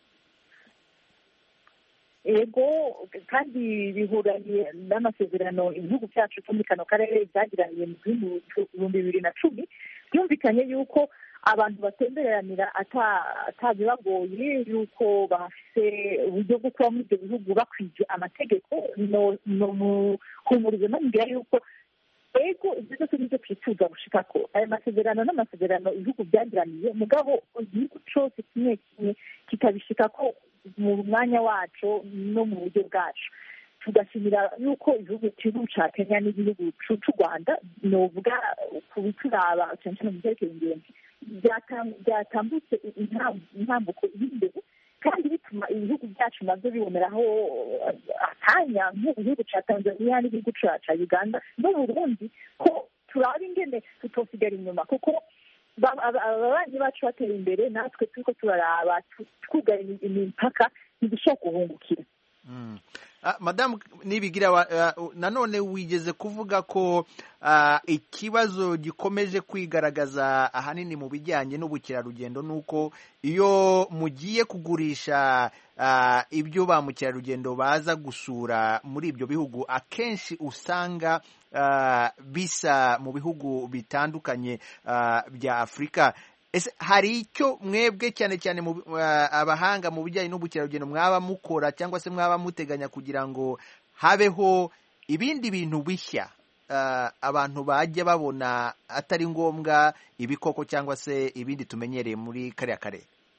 ego kandi bihuranye n'amasezerano ibihugu byacu byo muri kano karere byagiraniye mu bihumbi bibiri na cumi byumvikanye yuko abantu batemberanira atabibagoye yuko bafite uburyo bwo kuba muri ibyo bihugu bakwije amategeko no muhumurize namubwira yuko ego ibyo byose nibyo twifuza gushika ko aya masezerano n'amasezerano ibihugu byagiraniye mugabo igihugu cyose kimwe kimwe kikabishika ko mu mwanya wacu no mu buryo bwacu tugashimira yuko igihugu cy'igihugu cya Kenya n'igihugu cy'u Rwanda novuga ku bituraba cyane cyane mu byerekeye ingenzi byatambutse intambuko y'imbere kandi bituma ibihugu byacu nabyo biboneraho akanya nk'igihugu cya Tanzania n'igihugu cya Uganda n'Uburundi ko turaba ingene tutosigara inyuma kuko ababanyi bacu batera imbere natwe turiko turaraba twugara imipaka ntidushobora guhungukira Mm. Ah, madamu nibigira uh, nanone wigeze kuvuga ko uh, ikibazo gikomeje kwigaragaza ahanini mu bijyanye n'ubukerarugendo nuko iyo mugiye kugurisha uh, ibyo ba mukerarugendo baza gusura muri ibyo bihugu akenshi usanga uh, bisa mu bihugu bitandukanye uh, bya Afurika. Ese hari icyo mwebwe cyane cyane mu uh, abahanga mu bijyanye n'ubukerarugendo mwaba mukora cyangwa se mwaba muteganya kugira ngo habeho ibindi bintu bishya uh, abantu bajya babona atari ngombwa ibikoko cyangwa se ibindi tumenyereye muri kariya karere?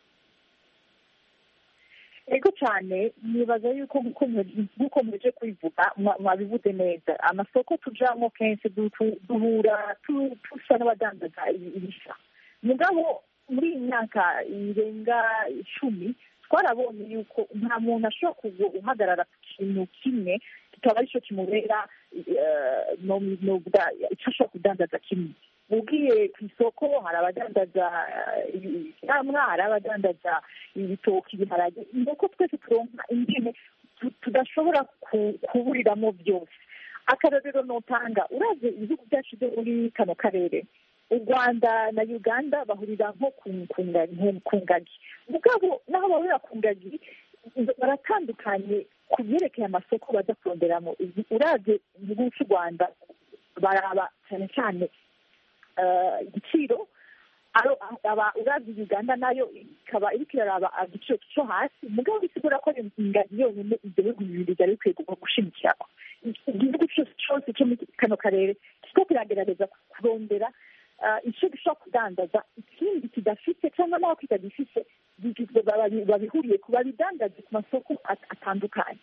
ego cyane nibaza yuko nk'uko muje kubivuga mwabivuze neza, amasoko tujamo kenshi duhura tusa n'abadandaza ibisa. Mugabo muri iyi myaka irenga icumi twarabonye yuko nta muntu ashobora guhagarara ku kintu kimwe kikaba aricyo kimubera icyo ashobora kudandaza kimwe. Ugiye ku isoko hari abadandaza ibyamwa, hari abadandaza ibitoki, ibiharage, nuko twese turonka ingene tudashobora kuburiramo byose. Akarorero notanga, uravye ibihugu byacu byo muri kano karere, u Rwanda na Uganda bahurira nko ku ngagi. Mugabo naho bahurira ku ngagi baratandukanye ku byerekeye amasoko baza kuronderamo. Uravye igihugu cy'u Rwanda baraba cyane cyane igiciro, uravye Uganda nayo ikaba iriko iraraba igiciro cyo hasi. Mugabo bisigura ko ingagi yonyine ibyo bihugu bibiri byari bikwiye gushimikirako. Igihugu cyose cyo muri kano karere kiriko kiragerageza kurondera icyo gishobora kudandaza ikindi kidafite cyangwa naho kitagifite babihuriye ku babidandaza ku masoko atandukanye.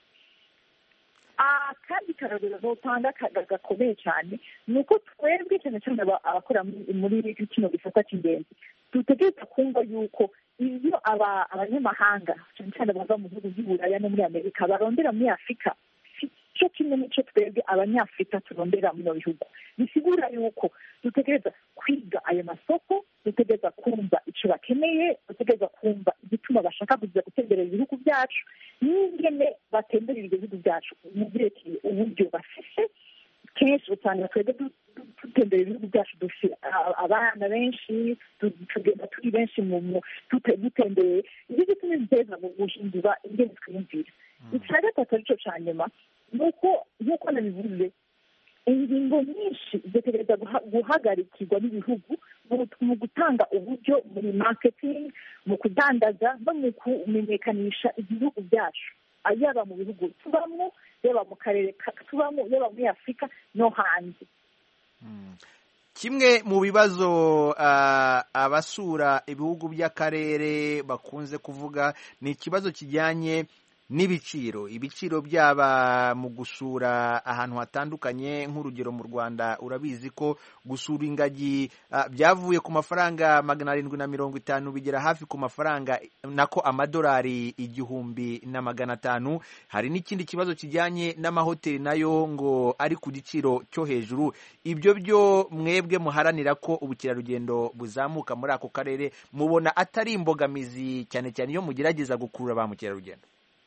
Kandi karorero notanga gakomeye cyane ni uko twebwe cyane cyane abakora muri kino gisata cy'ingenzi dutegereza kumva yuko iyo abanyamahanga cyane cyane bava mu bihugu by'Uburaya no muri Amerika barondera muri Afurika, cyo kimwe n'icyo twebwe abanyafurika turondera mu bihugu. Bisigura yuko dutegereza kwiga ayo masoko, dutegereza kumva icyo bakeneye, dutegereza kumva igituma bashaka kuza gutemberera ibihugu byacu n'ingene batemberera ibyo bihugu byacu mu byerekeye uburyo bafise. Kenshi usanga twebwe dutemberera ibihugu byacu dufite abana benshi, tugenda turi benshi dutembereye. Ibyo gituma biteza guhindura ingene twiyumvira. Icya gatatu aricyo cya nyuma nuko nk'uko nabivuze, ingingo nyinshi zitegereza guhagarikirwa n'ibihugu mu gutanga uburyo muri marketing, mu kudandaza no mu kumenyekanisha ibihugu byacu, yaba mu bihugu tubamo, yaba mu karere tubamo, yaba muri Afurika no hanze. Kimwe mu bibazo abasura ibihugu by'akarere bakunze kuvuga ni ikibazo kijyanye n'ibiciro. Ibiciro byaba mu gusura ahantu hatandukanye, nk'urugero mu Rwanda urabizi ko gusura ingagi uh, byavuye ku mafaranga magana arindwi na mirongo itanu bigera hafi ku mafaranga nako amadolari igihumbi na magana atanu. Hari n'ikindi kibazo kijyanye n'amahoteli nayo ngo ari ku giciro cyo hejuru. Ibyo byo mwebwe muharanira ko ubukerarugendo buzamuka muri ako karere, mubona atari imbogamizi cyane cyane iyo mugerageza gukurura ba mukerarugendo?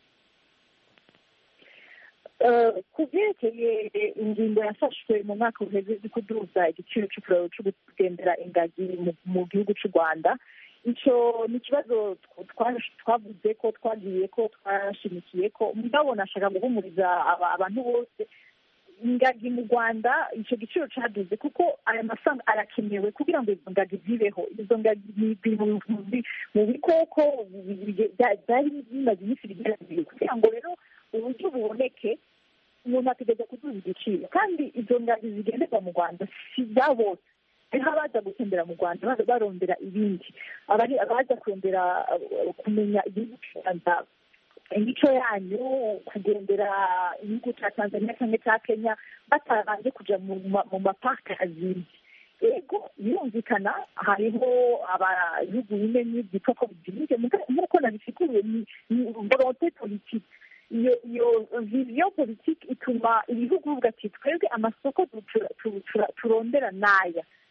Ku byerekeye ingingo yafashwe mu mwaka uheze yo kuduza igiciro cyo kugendera ingagi mu gihugu cy'u Rwanda, icyo ni ikibazo twavuze ko twagiye ko twashimikiye ko. Mugabo nashaka guhumuriza abantu bose, ingagi mu Rwanda icyo giciro cyaduze kuko aya mafaranga arakenewe kugira ngo izo ngagi zibeho. Izo ngagi ni mu bikoko byari bimaze iminsi bigerageza kugira ngo rero uburyo buboneke, umuntu ategereza kuduza igiciro. Kandi izo ngagi zigenderwa mu Rwanda si za bose. Hariho abaza gutembera mu Rwanda barondera ibindi, abaza kurondera kumenya igihugu cy'u Rwanda, imico yanyu, kugendera igihugu cya Tanzania cyangwa cya Kenya batabanje kujya mu maparike azindi. Ego birumvikana hariho ibihugu bimwe byitwa ko bibyinije, nk'uko nabisikuye ni volonté politique. iyo iyo viziyo politiki ituma ibihugu bivuga ati twebwe amasoko turondera n'aya,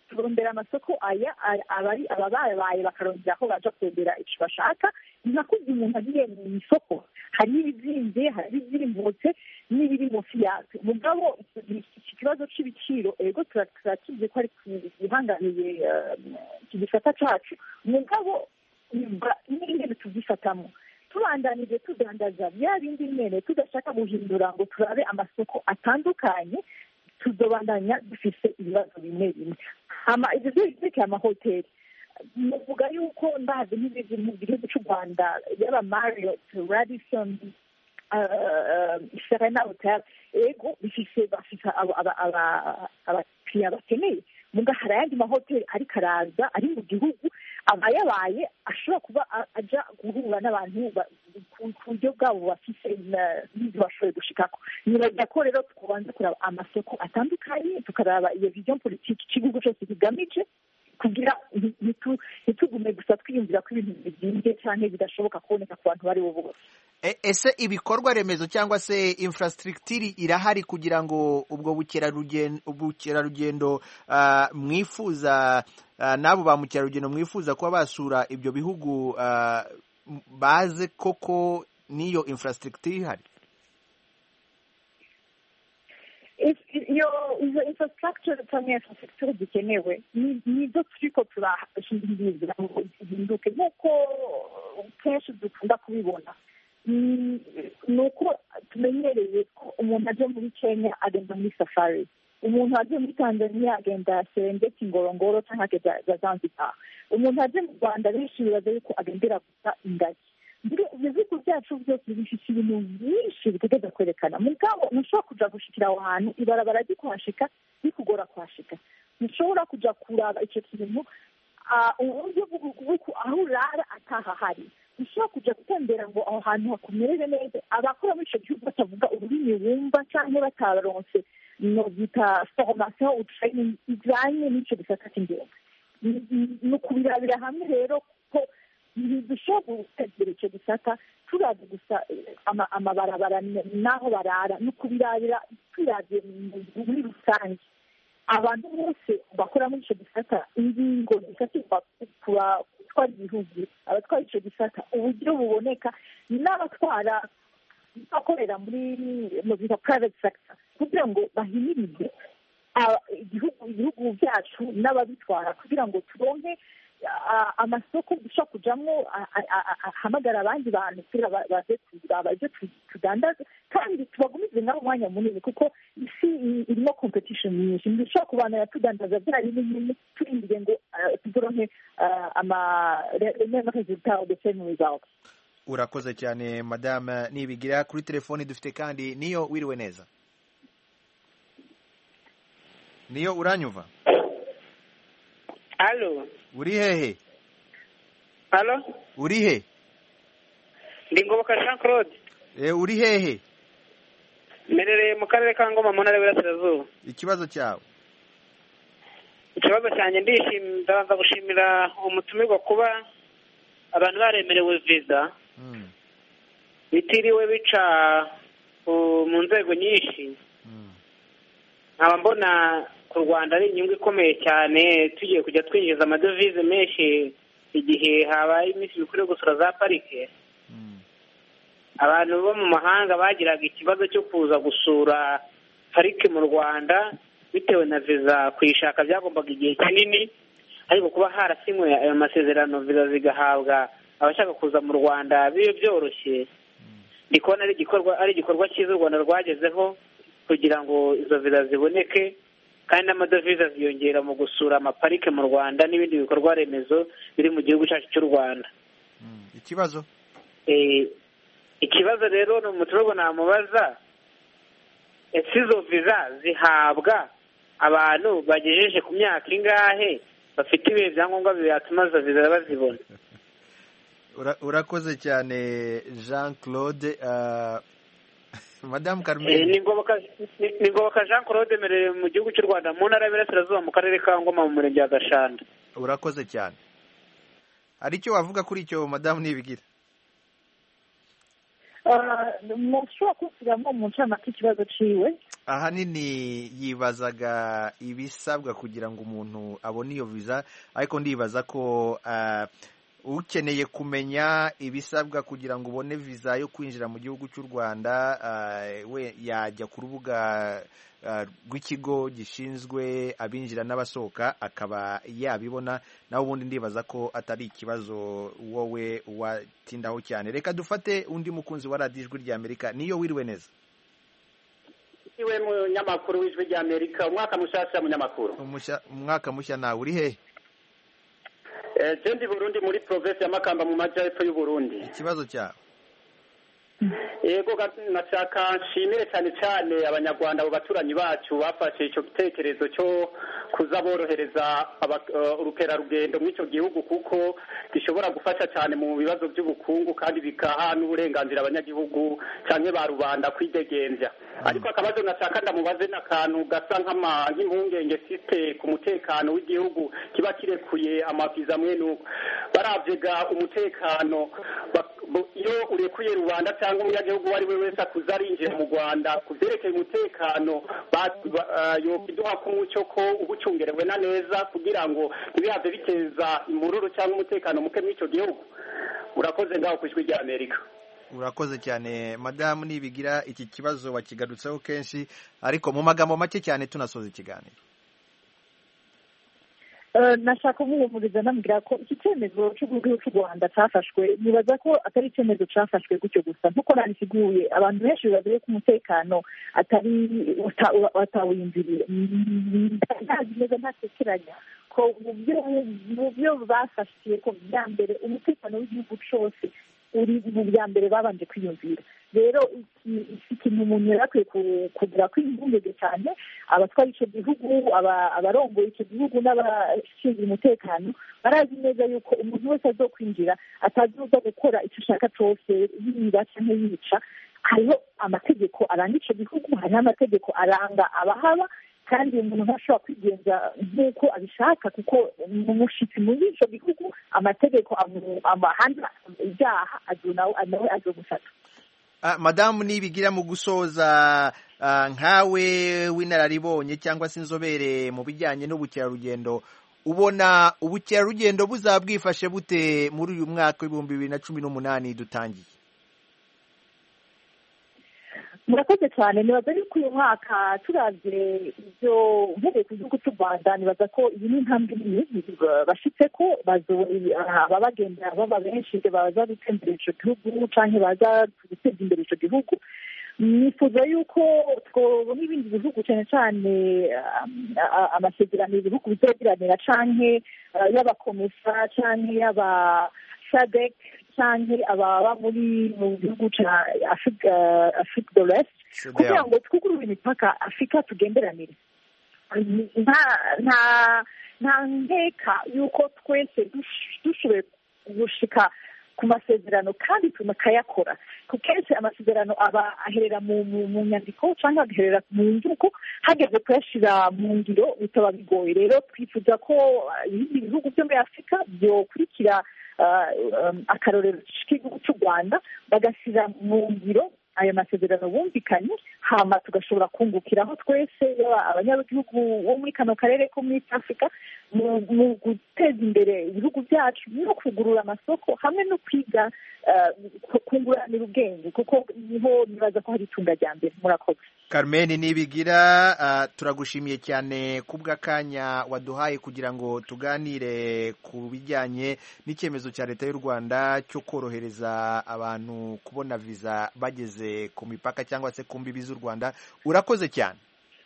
turondera amasoko aya abari ababaye bakarondera aho baja kwegera icyo bashaka ntakuzi umuntu agiye mu isoko hari ibizinze hari ibizimbutse n'ibiri munsi yabyo mugabo iki kibazo c'ibiciro ego turatuzi ko ari gihanganiye iki gisata cacu mugabo n'ingene tuvyifatamo tubandanije tudandaza bya bindi nyene tudashaka guhindura ngo turabe amasoko atandukanye tuzobandanya dufise ibibazo bimwe bimwe hama ivyo vyerekeye amahoteli muvuga yuko ndazi nk'ibizi mu gihugu c'u Rwanda yaba Marriott, Radisson, Serena Hotel ego bifise bafise abakiriya bakeneye muga hari ayandi mahoteli ariko araza ari mu gihugu abayabaye ashobora kuba aja guhura n'abantu ku buryo bwabo bafise n'ibyo bashoboye gushikako nibajya ko rero tukubanza kuraba amasoko atandukanye tukaraba iyo vision politique igihugu cyose kigamije kugira ntitugume gusa twiyumvira ko ibintu bizinze cyane bidashoboka kuboneka ku bantu bari bo bose. Ese ibikorwa remezo cyangwa se infrastructure irahari kugira ngo ubwo bukerarugendo ubukerarugendo uh, mwifuza uh, nabo ba mukerarugendo mwifuza kuba basura ibyo bihugu uh, baze koko niyo infrastructure ihari? iyo izo infrastructure cyangwa infrastructure zikenewe nizo turiko turahindura ngo zihinduke nk'uko kenshi dukunda kubibona ni uko tumenyereye ko umuntu aje muri Kenya agenda muri safari umuntu aje muri Tanzania agenda Serengeti Ngorongoro cyangwa agenda Zanzibar umuntu aje mu Rwanda benshi bibaza yuko agendera gusa ingagi ibihugu byacu byose bifite ibintu byinshi bitegeza kwerekana mugabo ntushobora kuja gushikira aho hantu ibarabara ry'ikuhashika bikugora kuhashika ntushobora kuja kuraba icyo kintu uburyo bw'uko aho urara atahahari ntushobora kuja gutembera ngo aho hantu hakumerere neza abakora muri icyo gihugu batavuga ururimi wumva cyangwa bataronse no bita formation ou training ijanye n'icyo gisata cy'ingenzi ni ukubirabira hamwe rero ko ntidushobora gutegura icyo gisata turazi gusa amabarabara n'aho barara ni ukubirabira turazi muri rusange abantu bose bakora muri icyo gisata ingingo zifatirwa gutwara igihugu abatwara icyo gisata uburyo buboneka n'abatwara bakorera muri mu bita private sector kugira ngo bahimirize ibihugu byacu n'ababitwara kugira ngo turonke amasoko dushobora kujamwo ahamagara abandi bantu kugira baze kuraba ibyo tudandaza kandi tubagumize ngaho umwanya munini kuko isi irimo competition nyinshi ntidushobora kubanira tudandaza bya bindi nyine turindiriye ngo tuzoronke amaresultat de same result. Urakoze cyane madame Nibigira. Kuri telefoni dufite kandi Niyo, wiriwe neza? Niyo, uranyumva? Allo. Uri hehe? Allo. Uri he? Ndi Ngoboka Jean Claude. Eh, uri hehe? Merereye mu karere ka Ngoma mu ntara y'Iburasirazuba. Ikibazo cyawe? Ikibazo cyanjye ndishimira ndabanza gushimira umutumirwa kuba abantu baremerewe visa mm. bitiriwe bica mu nzego nyinshi mm. nkaba mbona ku Rwanda ari inyungu ikomeye cyane tugiye kujya twinjiza amadovize menshi igihe habaye iminsi mikuru yo gusura za parike mm. abantu bo mu mahanga bagiraga ikibazo cyo kuza gusura parike mu Rwanda bitewe na visa kuyishaka byagombaga igihe kinini ariko kuba harasinywe ayo masezerano visa zigahabwa abashaka kuza mu Rwanda bibe byoroshye ndi kubona ari igikorwa ari igikorwa cyiza u Rwanda rwagezeho kugira ngo izo visa ziboneke kandi n'amadovize ziyongera mu gusura amaparike mu Rwanda n'ibindi bikorwa remezo biri mu gihugu cyacu cy'u Rwanda. Ikibazo eh ikibazo rero ni umuturage namubaza ese izo visa zihabwa abantu bagejeje ku myaka ingahe bafite ibihe byangombwa byatuma izo visa bazibona? Urakoze cyane Jean Claude. uh, Madame Carmen. Eh, ni Ngoboka ni Ngoboka Jean Claude merere mu gihugu cy'u Rwanda mu ntara y'Iburasirazuba mu karere ka Ngoma mu murenge wa Gashanda. Urakoze cyane. Hari icyo wavuga kuri icyo Madame Nibigira? mushobora kusubiramo mu ncamake ikibazo ciwe. ahanini yibazaga ibisabwa kugira ngo umuntu abone iyo viza, ariko ndibaza ko uh, ukeneye kumenya ibisabwa kugira ngo ubone viza yo kwinjira mu gihugu cy'u Rwanda, uh, we yajya ku rubuga uh, rw'ikigo gishinzwe abinjira n'abasohoka akaba yabibona. naho ubundi ndibaza ko atari ikibazo wowe watindaho cyane. Reka dufate undi mukunzi wa radiyo ijwi rya Amerika. Niyo wiriwe neza? iwe munyamakuru w'ijwi rya Amerika, umwaka mushasha munyamakuru. Umwaka mushya nawe uri he? Eh, jendi Burundi muri province ya Makamba mu majyepfo y'u Burundi. Ikibazo cyawe? Yego, nashaka nshimire cyane cyane abanyarwanda abo baturanyi bacu bafashe icyo gitekerezo cyo kuza borohereza urukerarugendo muri icyo gihugu, kuko gishobora gufasha cyane mu bibazo by'ubukungu kandi bikaha n'uburenganzira abanyagihugu cyane ba rubanda kwidegembya. Ariko akabazo nashaka ndamubaze n'akantu gasa nk'impungenge site ku mutekano w'igihugu kiba kirekuye amaviza mwene uko baravyega umutekano iyo urekuye rubanda cyangwa umunyagihugu uwo ari we wese akuza arinjira mu Rwanda ku byerekeye umutekano yokiduha ku mucyo ko ubucungerewe na neza kugira ngo ntibihave biteza imururu cyangwa umutekano muke muri icyo gihugu. Urakoze ngaho ku ijwi rya Amerika. Urakoze cyane madamu Nibigira, iki kibazo wakigarutseho kenshi, ariko mu magambo make cyane tunasoza ikiganiro. nashaka kumuhumuriza namubwira ko iki cyemezo cy'igihugu cy'u Rwanda cyafashwe, nibaza ko atari icyemezo cyafashwe gutyo gusa, nk'uko nanisiguye abantu benshi bibaza ko umutekano atari atawinjiriye. ntazi neza ntatekeranya ko mu byo bafashiye ko bya mbere umutekano w'igihugu cyose uri mu bya mbere babanje kwiyumvira. Rero ikintu umuntu yari akwiye kugira kwiyumvira cyane abatwara icyo gihugu, abarongoye icyo gihugu n'abashinzwe umutekano barazi neza yuko umuntu wese azokwinjira atazoza gukora icyo ashaka cyose, yiba cyangwa yica. Hariho amategeko aranga icyo gihugu, hariho amategeko aranga abahaba, kandi umuntu ntashobora kwigenza nk'uko abishaka, kuko mu mushitsi muri icyo gihugu amategeko amahana ibyaha nawe azogufata. Madamu Nibigira, mu gusoza, nkawe w'inararibonye cyangwa se inzobere mu bijyanye n'ubukerarugendo, ubona ubukerarugendo buzabwifashe bute muri uyu mwaka w'ibihumbi bibiri na cumi n'umunani dutangiye? murakoze cyane. nibaza yuko uyu mwaka turavye ivyo mvuge ku gihugu cy'u Rwanda, nibaza ko iyi ni intambwe nini bashitse ko ababagenda baba benshi baza gutembera ico gihugu canke baza guteza imbere ico gihugu. nifuza yuko twobona ibindi bihugu cyane cyane amasezerano ibihugu bizogiranira canke y'abakomesa canke y'aba sadek canke ababa muri mu gihugu ca Afrique de l'Est, kugira ngo twugurure imipaka Afrika tugenderanire. nta nta nta nkeka yuko twese dushoboye gushika ku masezerano kandi tunakayakora, ku kenshi amasezerano aba aherera mu nyandiko cyangwa agaherera mu nzuko, hageze kuyashyira mu ngiro bitaba bigoye. Rero twifuza ko ibindi bihugu byo muri Afurika byokurikira akarorero k'igihugu cy'u Rwanda bagashyira mu ngiro ayo masezerano bumvikanye, hama tugashobora kungukiraho twese abanyagihugu bo muri kano karere ko muri Afurika mu guteza imbere ibihugu byacu no kugurura amasoko hamwe no kwiga kunguranira ubwenge, kuko niho nibaza ko hari itunga rya mbere. Murakoze. Carmen Nibigira, uh, turagushimiye cyane kubw'akanya waduhaye kugira ngo tuganire ku bijyanye n'icyemezo cya leta y'u Rwanda cyo korohereza abantu kubona viza bageze ku mipaka cyangwa se ku mbibi z'u Rwanda. Urakoze cyane.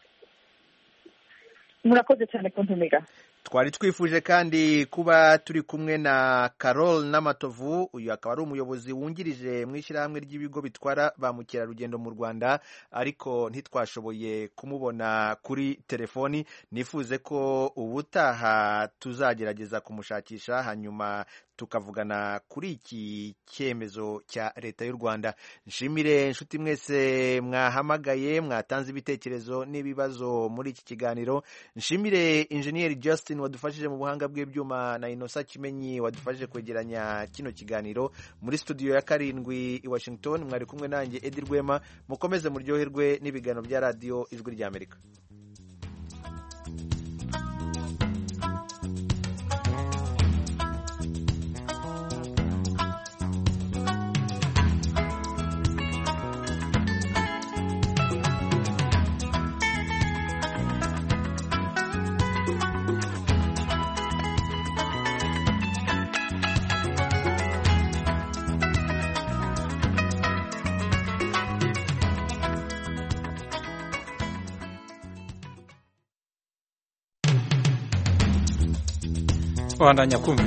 Murakoze cyane kuntumiga. Twari twifuje kandi kuba turi kumwe na Carol Namatovu, uyu akaba ari umuyobozi wungirije mu ishyirahamwe ry'ibigo bitwara ba mukerarugendo mu Rwanda, ariko ntitwashoboye kumubona kuri telefoni. Nifuze ko ubutaha tuzagerageza kumushakisha hanyuma tukavugana kuri iki cyemezo cya leta y'u Rwanda. Nshimire inshuti mwese mwahamagaye, mwatanze ibitekerezo n'ibibazo muri iki kiganiro. Nshimire Engineer Just Austin wadufashije mu buhanga bw'ibyuma na Innocent Kimenyi wadufashije kwegeranya kino kiganiro muri studio ya karindwi i Washington. Mwari kumwe nanjye Edi Rwema, mukomeze muryoherwe n'ibiganiro bya radio Ijwi ry'Amerika. Wandanya kumva